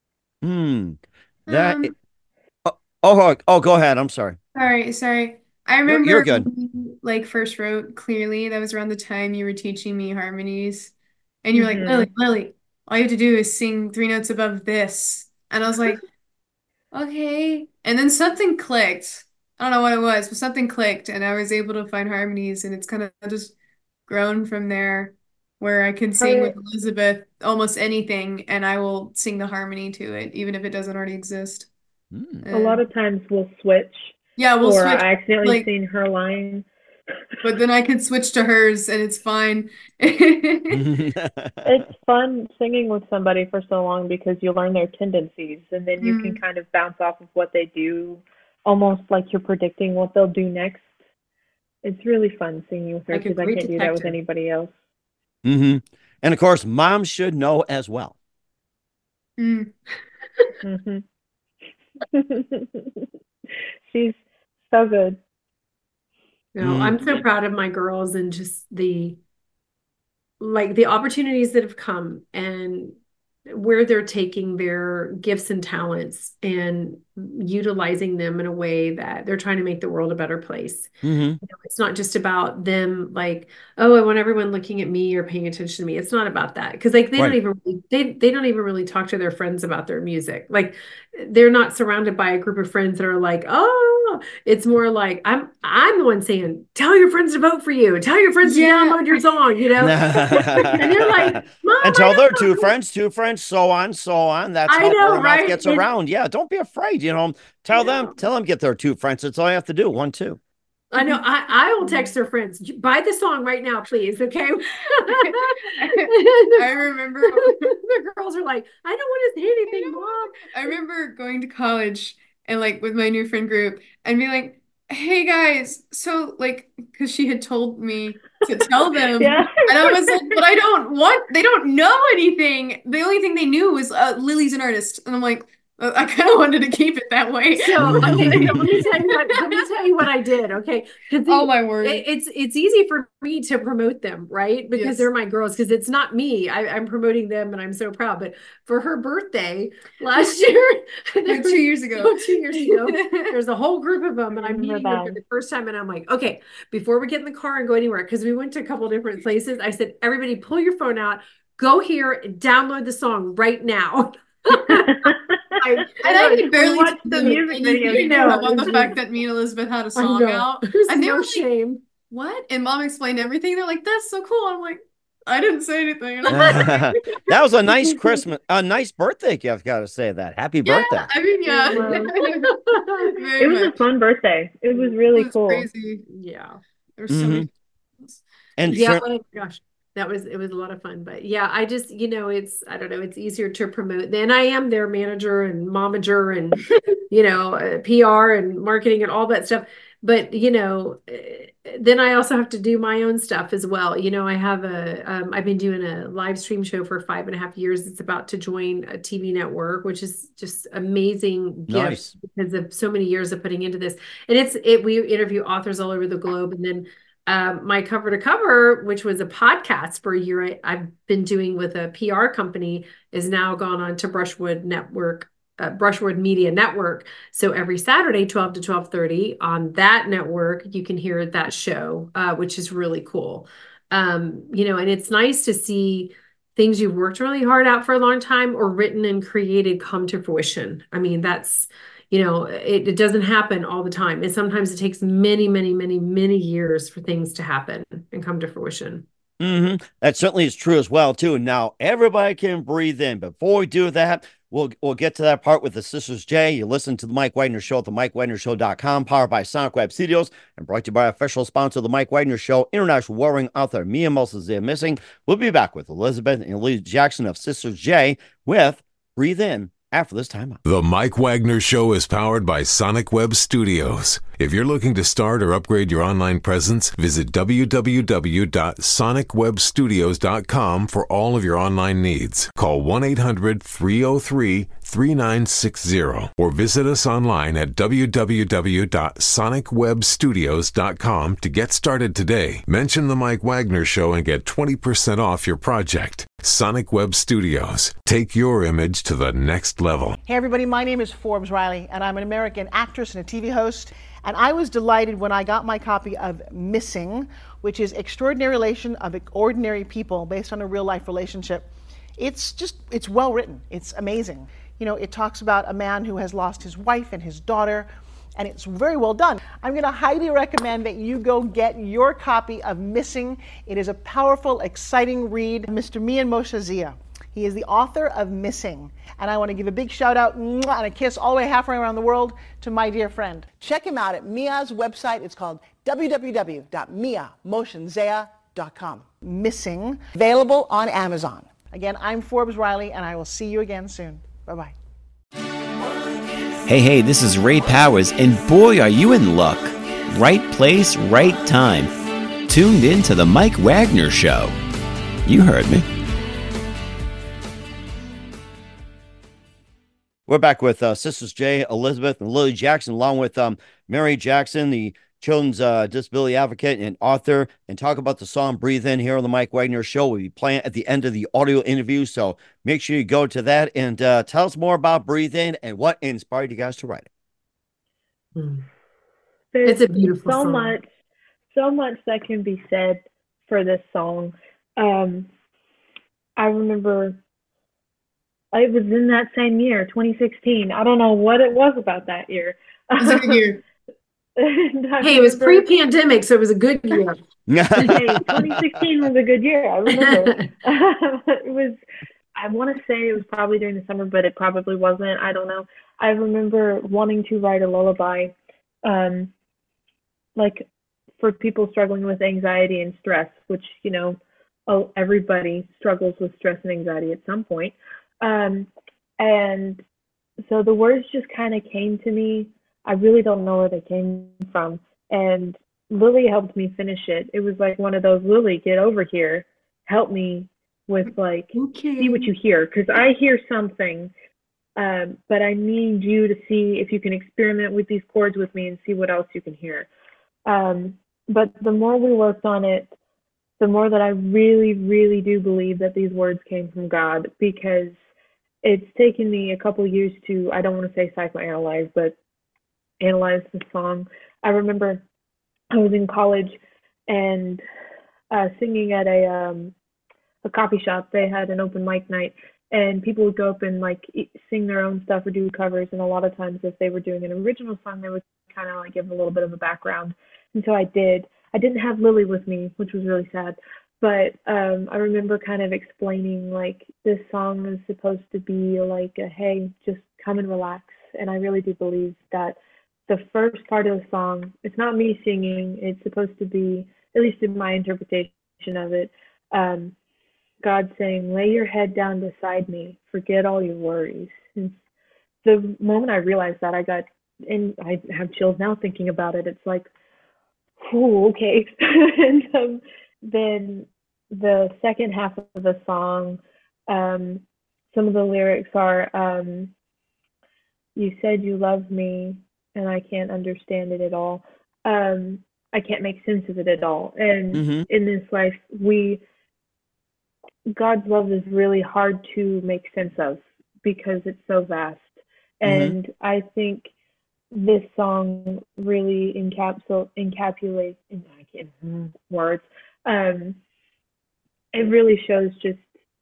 Go ahead. I'm sorry. Sorry. I remember you're good. when you, like, first wrote Clearly. That was around the time you were teaching me harmonies, and you were like, Lily, all you have to do is sing 3 notes above this, and I was like, okay. And then something clicked. I don't know what it was, but something clicked, and I was able to find harmonies, and it's kind of just grown from there, where I can sing with Elizabeth almost anything, and I will sing the harmony to it, even if it doesn't already exist. A lot of times we'll switch. Yeah, we'll switch. I accidentally sing her line. But then I can switch to hers, and it's fine. It's fun singing with somebody for so long because you learn their tendencies, and then you can kind of bounce off of what they do, almost like you're predicting what they'll do next. It's really fun singing with her because I can't do that with anybody else. And of course, mom should know as well. She's so good. No, I'm so proud of my girls, and just the opportunities that have come and where they're taking their gifts and talents and utilizing them in a way that they're trying to make the world a better place. It's not just about them like, oh, I want everyone looking at me or paying attention to me. It's not about that, because like they don't even really talk to their friends about their music. Like they're not surrounded by a group of friends that are like, oh, it's more like I'm the one saying, tell your friends to vote for you, tell your friends to download your song, and they're like, Mom, and tell their two friends, so on. That's how word mouth gets around. Yeah, don't be afraid. Tell them get their 2 friends. That's all you have to do. 1, 2. I know. I will text their friends. Buy the song right now, please. Okay. I remember the girls are like, I don't want to say anything, Mom. I remember going to college and like with my new friend group and be like, hey guys, so like, because she had told me to tell them, and I was like, but they don't know anything. The only thing they knew was Lily's an artist, and I'm like, I kind of wanted to keep it that way. So let me tell you what I did. Okay. Oh my word. It's easy for me to promote them, right? Because they're my girls, because it's not me. I'm promoting them and I'm so proud. But for her birthday last year, like 2 years ago, there's a whole group of them, and I'm meeting them for the first time. And I'm like, okay, before we get in the car and go anywhere, because we went to a couple different places, I said, everybody pull your phone out, go here and download the song right now. I could barely watch the music video about the fact that me and Elizabeth had a song out. And they were shame. What? And Mom explained everything. They're like, that's so cool. I'm like, I didn't say anything. That was a nice birthday gift, gotta say that. Happy birthday. I mean, it was a fun birthday. It was really cool. Crazy. Yeah. There were so many things. And oh my gosh. It was a lot of fun. But yeah, I just, I don't know, it's easier to promote. Then I am their manager and momager and, PR and marketing and all that stuff. But, then I also have to do my own stuff as well. I have I've been doing a live stream show for 5.5 years. It's about to join a TV network, which is just amazing gift because of so many years of putting into this. And we interview authors all over the globe. And then my Cover to Cover, which was a podcast for a year I've been doing with a PR company, is now gone on to Brushwood Network, Brushwood Media Network. So every Saturday, 12 to 12:30 on that network, you can hear that show, which is really cool. And it's nice to see things you've worked really hard at for a long time or written and created come to fruition. I mean, that's, it doesn't happen all the time. And sometimes it takes many, many, many, many years for things to happen and come to fruition. That certainly is true as well, too. Now, everybody can breathe in. Before we do that, we'll get to that part with the Sisters J. You listen to the Mike Wagner Show at the MikeWagnerShow.com, powered by Sonic Web Studios, and brought to you by official sponsor of the Mike Wagner Show, international warring author Mia Molson Missing. We'll be back with Elizabeth and Lee Jackson of Sisters J with Breathe In after this time out. The Mike Wagner Show is powered by Sonic Web Studios. If you're looking to start or upgrade your online presence, visit www.sonicwebstudios.com for all of your online needs. Call 1-800-303-3960 or visit us online at www.sonicwebstudios.com to get started today. Mention the Mike Wagner Show and get 20% off your project. Sonic Web Studios. Take your image to the next level. Hey everybody, my name is Forbes Riley and I'm an American actress and a TV host. And I was delighted when I got my copy of Missing, which is Extraordinary Relation of Ordinary People based on a real life relationship. It's well written. It's amazing. It talks about a man who has lost his wife and his daughter, and it's very well done. I'm going to highly recommend that you go get your copy of Missing. It is a powerful, exciting read. Mr. Mian Moshe Zia. He is the author of Missing. And I want to give a big shout out and a kiss all the way halfway around the world to my dear friend. Check him out at Mia's website. It's called www.miamotionzea.com. Missing, available on Amazon. Again, I'm Forbes Riley, and I will see you again soon. Bye-bye. Hey, this is Ray Powers, and boy, are you in luck. Right place, right time. Tuned in to the Mike Wagner Show. You heard me. We're back with Sisters J, Elizabeth, and Lily Jackson, along with Mary Jackson, the children's disability advocate and author, and talk about the song Breathe In here on the Mike Wagner Show. We'll be playing at the end of the audio interview, so make sure you go to that and tell us more about Breathe In and what inspired you guys to write it. It's a beautiful song. So much that can be said for this song. I remember it was in that same year, 2016. I don't know what it was about that year. It was a good year. Hey, it was pre-pandemic, so it was a good year. Hey, 2016 was a good year. I remember. I want to say it was probably during the summer, but it probably wasn't. I don't know. I remember wanting to write a lullaby, like for people struggling with anxiety and stress, which, everybody struggles with stress and anxiety at some point. And so the words just kind of came to me. I really don't know where they came from. And Lily helped me finish it. It was like one of those, Lily, get over here. Help me with see what you hear. Because I hear something, but I need you to see if you can experiment with these chords with me and see what else you can hear. But the more we worked on it, the more that I really, really do believe that these words came from God, because it's taken me a couple years to, I don't want to say psychoanalyze, but analyze the song. I remember I was in college and singing at a coffee shop. They had an open mic night, and people would go up and sing their own stuff or do covers. And a lot of times, if they were doing an original song, they would kind of give a little bit of a background. And so I did. I didn't have Lily with me, which was really sad. But I remember kind of explaining, this song is supposed to be hey, just come and relax. And I really do believe that the first part of the song, it's not me singing. It's supposed to be, at least in my interpretation of it, God saying, lay your head down beside me. Forget all your worries. And the moment I realized that, and I have chills now thinking about it. It's like, ooh, okay. And then the second half of the song, some of the lyrics are, you said you love me and I can't understand it at all. I can't make sense of it at all. And in this life, God's love is really hard to make sense of because it's so vast. And I think this song really encapsulates words. It really shows just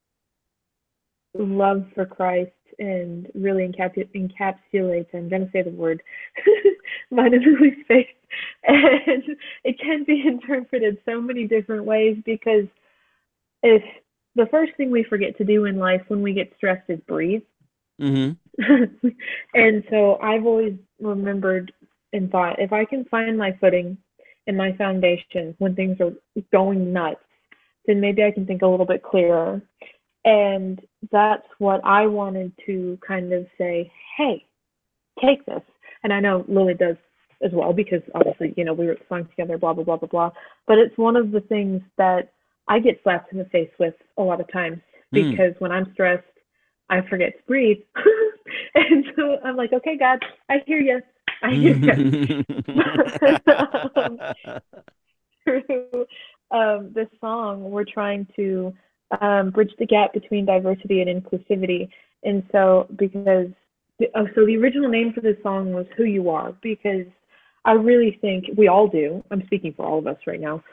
love for Christ and really encapsulates, I'm going to say the word, mine and Lily's faith. And it can be interpreted so many different ways, because if the first thing we forget to do in life when we get stressed is breathe. And so I've always remembered and thought, if I can find my footing and my foundation when things are going nuts, then maybe I can think a little bit clearer. And that's what I wanted to kind of say, hey, take this. And I know Lily does as well, because obviously, we wrote the song together, blah, blah, blah, blah, blah. But it's one of the things that I get slapped in the face with a lot of times, because when I'm stressed, I forget to breathe. And so I'm like, okay, God, I hear you. I hear you. Through this song, we're trying to bridge the gap between diversity and inclusivity. And so, so the original name for this song was Who You Are, because I really think we all do. I'm speaking for all of us right now.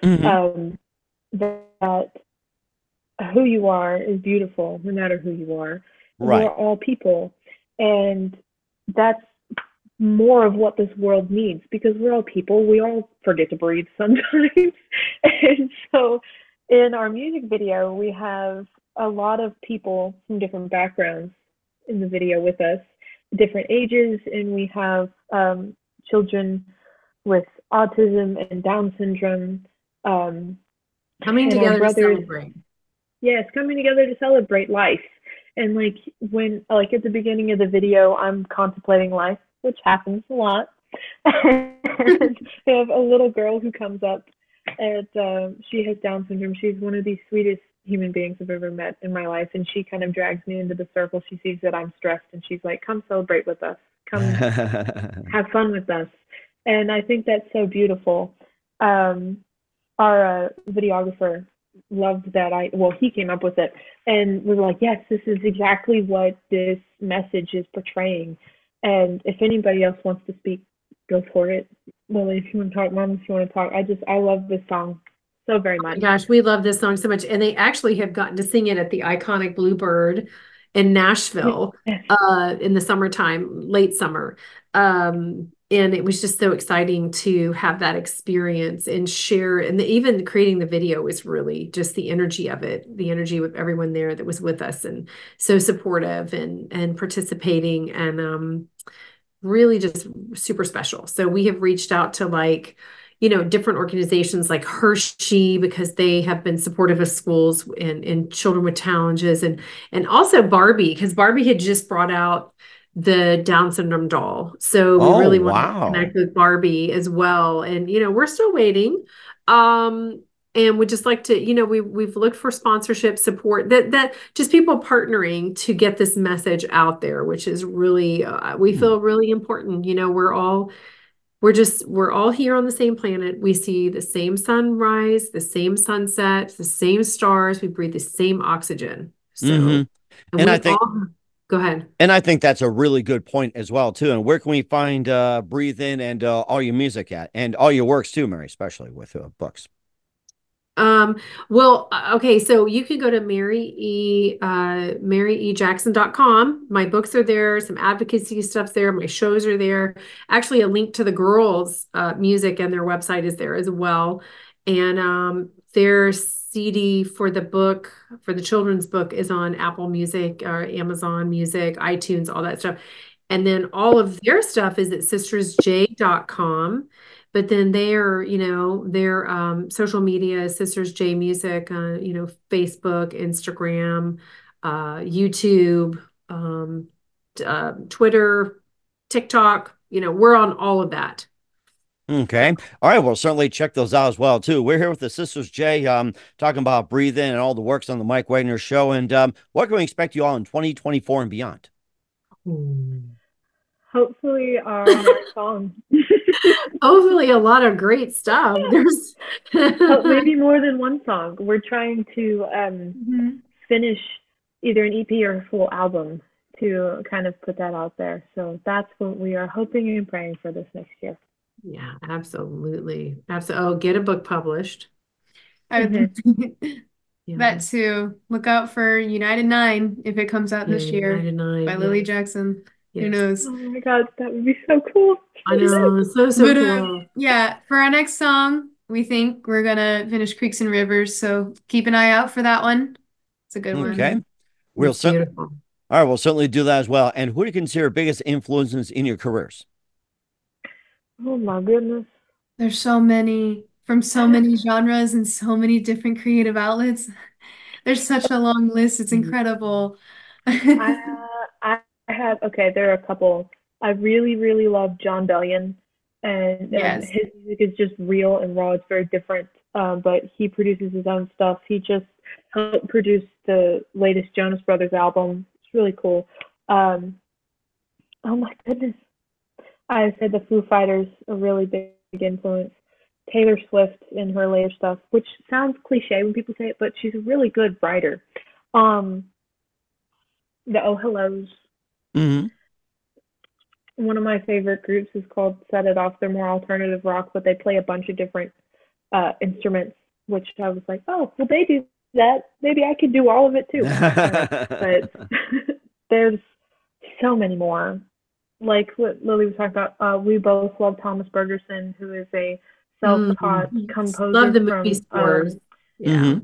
That who you are is beautiful, no matter who you are. Right. We're all people. And that's more of what this world needs, because we're all people. We all forget to breathe sometimes. And so in our music video, we have a lot of people from different backgrounds in the video with us, different ages, and we have children with autism and Down syndrome. Coming together to celebrate. Yes, coming together to celebrate life. And at the beginning of the video, I'm contemplating life, which happens a lot. And we have a little girl who comes up, and she has Down syndrome. She's one of the sweetest human beings I've ever met in my life. And she kind of drags me into the circle. She sees that I'm stressed, and she's like, come celebrate with us. Come have fun with us. And I think that's so beautiful. Our videographer loved that. He came up with it, and we were like, yes, this is exactly what this message is portraying. And if anybody else wants to speak, go for it. Lily, if you want to talk, Mom, if you want to talk. I love this song so very much. Gosh, we love this song so much. And they actually have gotten to sing it at the iconic Bluebird in Nashville in the summertime, late summer. And it was just so exciting to have that experience and share. And even creating the video was really just the energy of it, the energy with everyone there that was with us and so supportive and participating, and really just super special. So we have reached out to different organizations like Hershey, because they have been supportive of schools and children with challenges, and also Barbie, because Barbie had just brought out the Down syndrome doll. So we really want to connect with Barbie as well. And, we're still waiting. And we just like to, we've looked for sponsorship support, that just people partnering to get this message out there, which is really, we feel really important. We're all here on the same planet. We see the same sunrise, the same sunset, the same stars. We breathe the same oxygen. So, and I think, go ahead. And I think that's a really good point as well, too. And where can we find Breathe In and all your music at, and all your works too, Mary, especially with books? Okay, so you can go to maryejackson.com. My books are there, some advocacy stuff's there, my shows are there. Actually, a link to the girls' music and their website is there as well. And their CD for the book, for the children's book, is on Apple Music, Amazon Music, iTunes, all that stuff. And then all of their stuff is at sistersj.com. But then their social media, Sisters J Music, Facebook, Instagram, YouTube, Twitter, TikTok, we're on all of that. Okay. All right. Well, certainly check those out as well, too. We're here with the Sisters J, talking about Breathe In and all the works on the Mike Wagner Show. And what can we expect you all in 2024 and beyond? Hopefully our next song. Hopefully a lot of great stuff. There's maybe more than one song. We're trying to finish either an EP or a full album to kind of put that out there. So that's what we are hoping and praying for this next year. Yeah, absolutely. Oh, get a book published. That too. Look out for United 9 if it comes out this year United 9, by Lily Jackson. Who knows? Oh my God, that would be so cool. I know, so But, cool. Yeah, for our next song, we think we're gonna finish Creeks and Rivers, so keep an eye out for that one. It's a good one. Okay. We'll certainly do that as well. And who do you consider biggest influences in your careers? Oh my goodness. There's so many from so many genres and so many different creative outlets. There's such a long list. It's incredible. I have, there are a couple. I really, really love John Bellion, and his music is just real and raw. It's very different, but he produces his own stuff. He just helped produce the latest Jonas Brothers album. It's really cool. Oh my goodness. I said the Foo Fighters, a really big influence. Taylor Swift in her later stuff, which sounds cliche when people say it, but she's a really good writer. The Oh Hellos. Mm-hmm. One of my favorite groups is called Set It Off. They're more alternative rock, but they play a bunch of different instruments, which I was like, oh, well, they do that. Maybe I could do all of it too. But there's so many more. Like what Lily was talking about, we both love Thomas Bergerson, who is a self-taught composer. Love the movie scores. The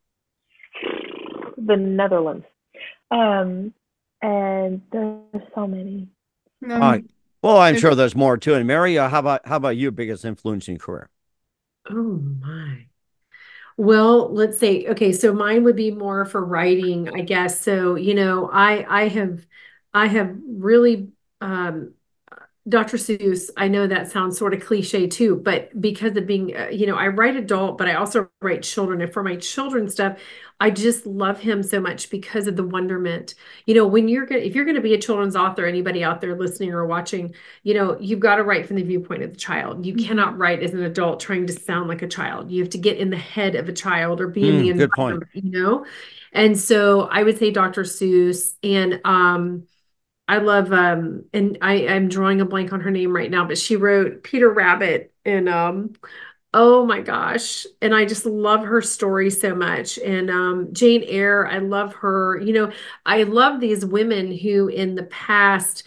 Netherlands. And there's so many. Well, I'm sure there's more too. And Mary, how about your biggest influence in your career? Oh my. Well, let's say, okay, so mine would be more for writing, I guess. So, I have really Dr. Seuss, I know that sounds sort of cliche too, but because of being, I write adult, but I also write children. And for my children's stuff, I just love him so much because of the wonderment. If you're going to be a children's author, anybody out there listening or watching, you've got to write from the viewpoint of the child. You cannot write as an adult trying to sound like a child. You have to get in the head of a child or be in the environment, And so I would say Dr. Seuss, and I love and I'm drawing a blank on her name right now, but she wrote Peter Rabbit, and oh my gosh, and I just love her story so much. And Jane Eyre, I love her. I love these women who in the past,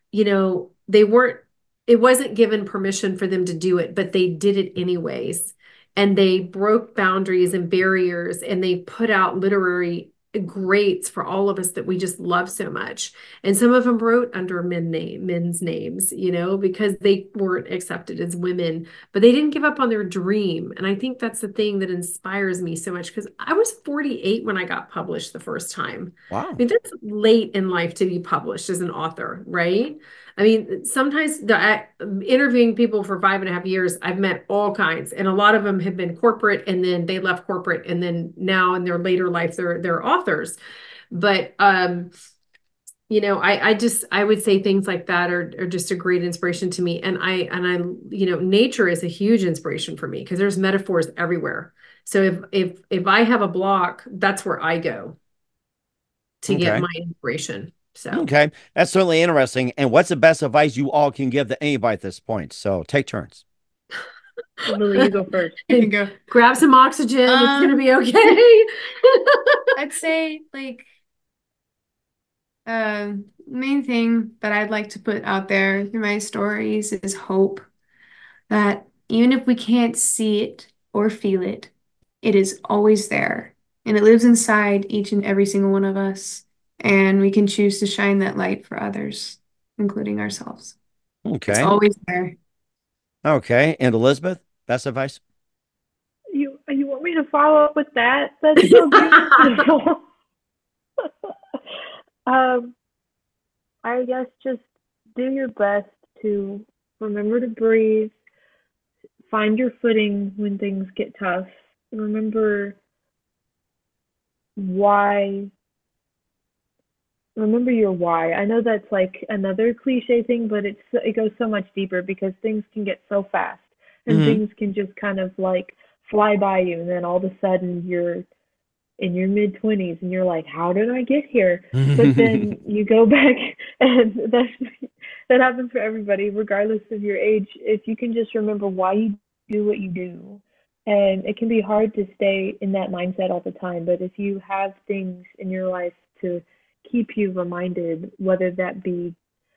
it wasn't given permission for them to do it, but they did it anyways. And they broke boundaries and barriers, and they put out literary greats for all of us that we just love so much. And some of them wrote under men's names, because they weren't accepted as women, but they didn't give up on their dream. And I think that's the thing that inspires me so much, because I was 48 when I got published the first time. Wow. I mean, that's late in life to be published as an author, right? I mean, sometimes interviewing people for 5.5 years, I've met all kinds, and a lot of them have been corporate, and then they left corporate, and then now in their later life, they're authors. But I would say things like that are just a great inspiration to me. And I nature is a huge inspiration for me, because there's metaphors everywhere. So if I have a block, that's where I go to get my inspiration. So. Okay, that's certainly interesting. And what's the best advice you all can give to anybody at this point? So take turns. Lily, you go first. You can go. Grab some oxygen. It's gonna be okay. I'd say main thing that I'd like to put out there through my stories is hope, that even if we can't see it or feel it, it is always there, and it lives inside each and every single one of us. And we can choose to shine that light for others, including ourselves. Okay. It's always there. Okay. And Elizabeth, best advice? You want me to follow up with that? That's so beautiful. I guess just do your best to remember to breathe, find your footing when things get tough. Remember why remember your why. I know that's like another cliche thing, but it goes so much deeper because things can get so fast and things can just kind of like fly by you, and then all of a sudden you're in your mid-20s and you're like, how did I get here? But then you go back, and that happens for everybody regardless of your age. If you can just remember why you do what you do, and it can be hard to stay in that mindset all the time, but if you have things in your life to keep you reminded, whether that be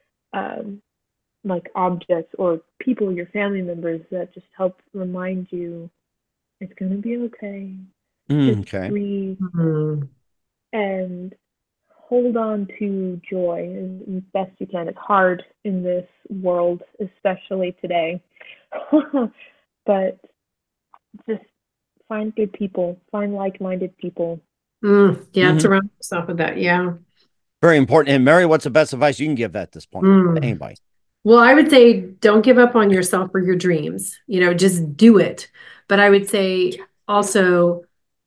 like objects or people, your family members, that just help remind you it's going to be okay. Just breathe and hold on to joy as best you can. It's hard in this world, especially today. But just find good people, find like-minded people. Surround yourself with that. Yeah. Very important. And Mary, what's the best advice you can give at this point to anybody? Well, I would say don't give up on yourself or your dreams. Just do it. But I would say also,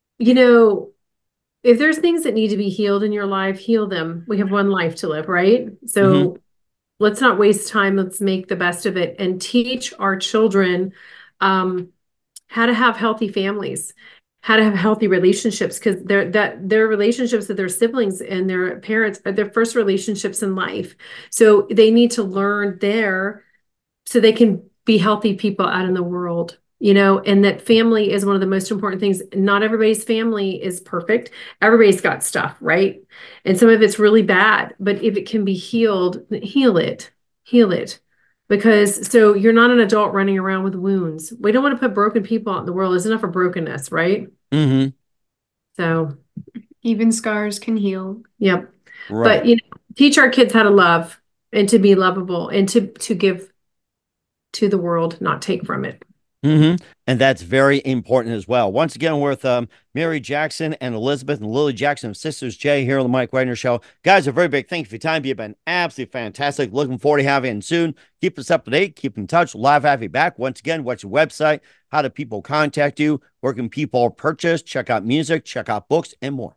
if there's things that need to be healed in your life, heal them. We have one life to live, right? So let's not waste time. Let's make the best of it and teach our children how to have healthy families, how to have healthy relationships, because their relationships with their siblings and their parents are their first relationships in life. So they need to learn there so they can be healthy people out in the world, and that family is one of the most important things. Not everybody's family is perfect. Everybody's got stuff, right? And some of it's really bad, but if it can be healed, heal it. Because so you're not an adult running around with wounds. We don't want to put broken people out in the world. There's enough of brokenness, right? So even scars can heal. Yep. Right. But teach our kids how to love and to be lovable and to give to the world, not take from it. And that's very important as well. Once again, we're with Mary Jackson and Elizabeth and Lily Jackson of Sisters J here on the Mike Wagner Show. Guys, a very big thank you for your time. You've been absolutely fantastic. Looking forward to having you soon. Keep us up to date. Keep in touch. Live have you back. Once again, what's your website? How do people contact you? Where can people purchase, check out music, check out books, and more?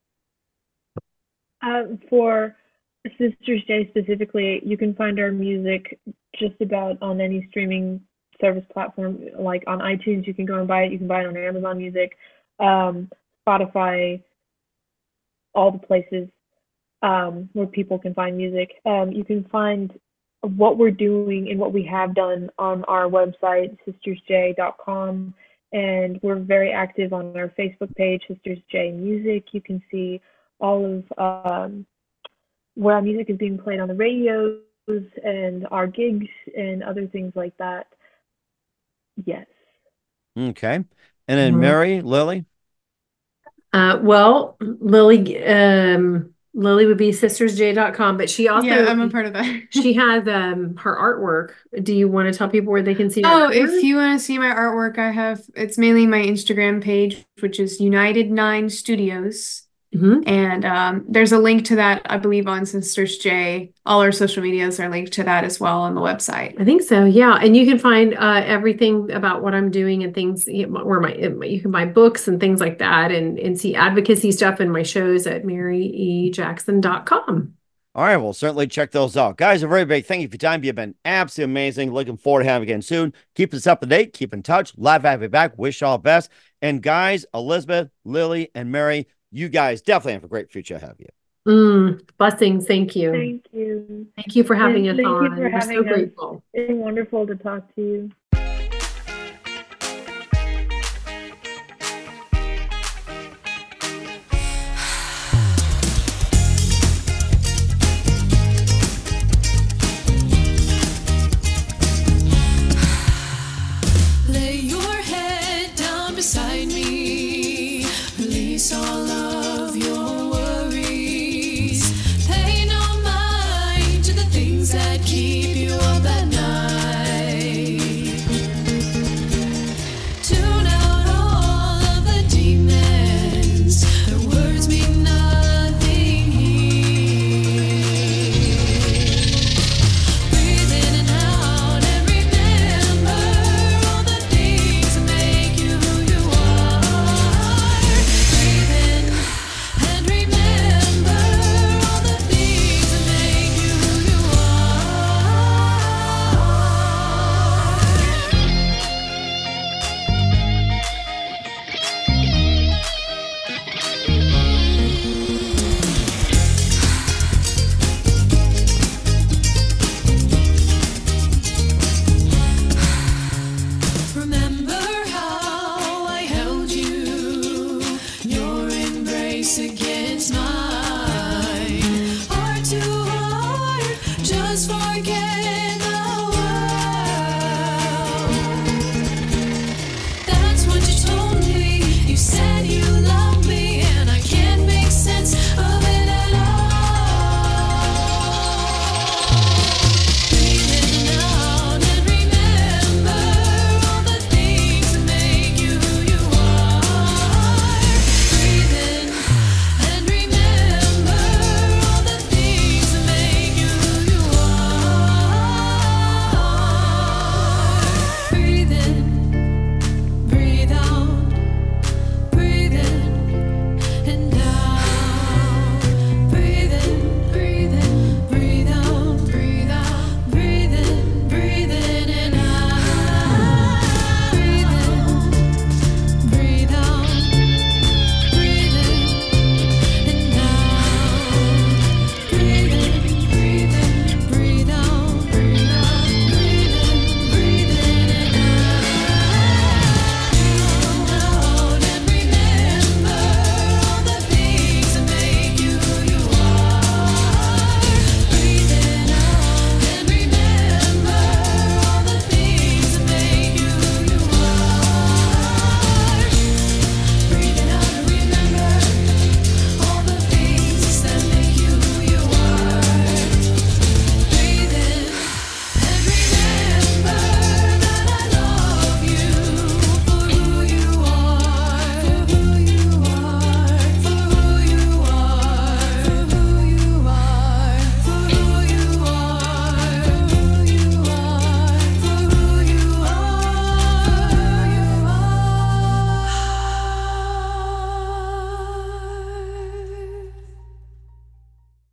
For Sisters J specifically, you can find our music just about on any streaming service platform. Like on iTunes, you can go and buy it. You can buy it on Amazon Music, Spotify, all the places where people can find music. You can find what we're doing and what we have done on our website, sistersj.com, and we're very active on our Facebook page, Sisters J Music. You can see all of where our music is being played on the radios and our gigs and other things like that. Yes. Okay. And then Mary, Lily? Well, Lily would be sistersj.com, but she also, I'm a part of that. She has her artwork. Do you want to tell people where they can see her artwork? If you want to see my artwork, it's mainly my Instagram page, which is United 9 Studios. And there's a link to that, I believe, on Sisters J. All our social medias are linked to that as well on the website. I think so, yeah. And you can find everything about what I'm doing and things where you can buy books and things like that, and see advocacy stuff in my shows at maryejackson.com. All right, well, certainly check those out. Guys, a very big thank you for your time. You've been absolutely amazing. Looking forward to having you again soon. Keep us up to date. Keep in touch. Live have you back. Wish you all the best. And guys, Elizabeth, Lily, and Mary, you guys definitely have a great future ahead of you. Blessings. Thank you. Thank you. Thank you for having us on. We're so grateful. It's wonderful to talk to you. Lay your head down beside me. Release all of your worries. Pay no mind to the things that keep you up at night. Tune out all of the demons. Their words mean nothing here. Breathe in and out and remember all the things that make you who you are. Breathe in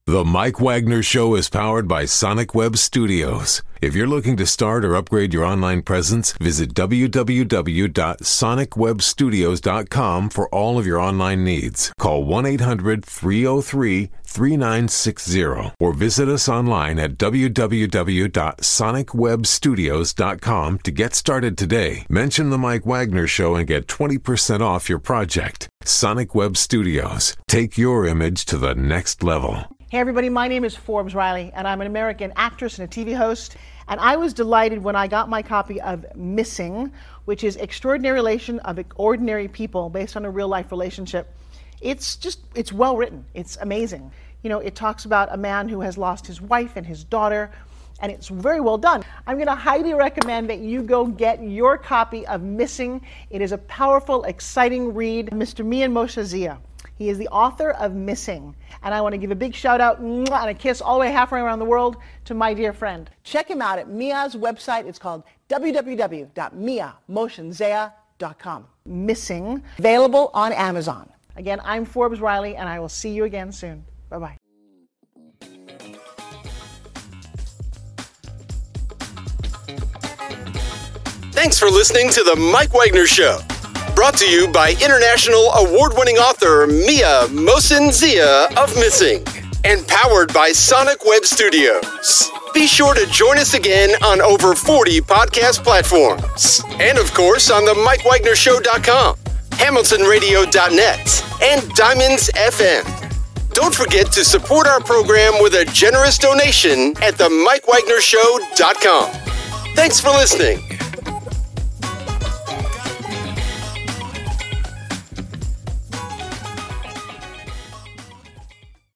The Mike Wagner Show is powered by Sonic Web Studios. If you're looking to start or upgrade your online presence, visit www.sonicwebstudios.com for all of your online needs. Call 1-800-303-3960 or visit us online at www.sonicwebstudios.com to get started today. Mention The Mike Wagner Show and get 20% off your project. Sonic Web Studios. Take your image to the next level. Hey everybody, my name is Forbes Riley, and I'm an American actress and a TV host. And I was delighted when I got my copy of Missing, which is Extraordinary Relation of Ordinary People based on a real life relationship. It's well written. It's amazing. You know, it talks about a man who has lost his wife and his daughter, and it's very well done. I'm going to highly recommend that you go get your copy of Missing. It is a powerful, exciting read. Mr. Mian Moshe Zia. He is the author of Missing. And I want to give a big shout out and a kiss all the way halfway around the world to my dear friend. Check him out at Mia's website. It's called www.miamoshenzea.com. Missing, available on Amazon. Again, I'm Forbes Riley, and I will see you again soon. Bye-bye. Thanks for listening to The Mike Wagner Show. Brought to you by international award-winning author Mia Mohsen Zia of Missing, and powered by Sonic Web Studios. Be sure to join us again on over 40 podcast platforms, and of course on the MikeWagnerShow.com, HamiltonRadio.net, and Diamonds FM. Don't forget to support our program with a generous donation at the MikeWagnerShow.com. Thanks for listening.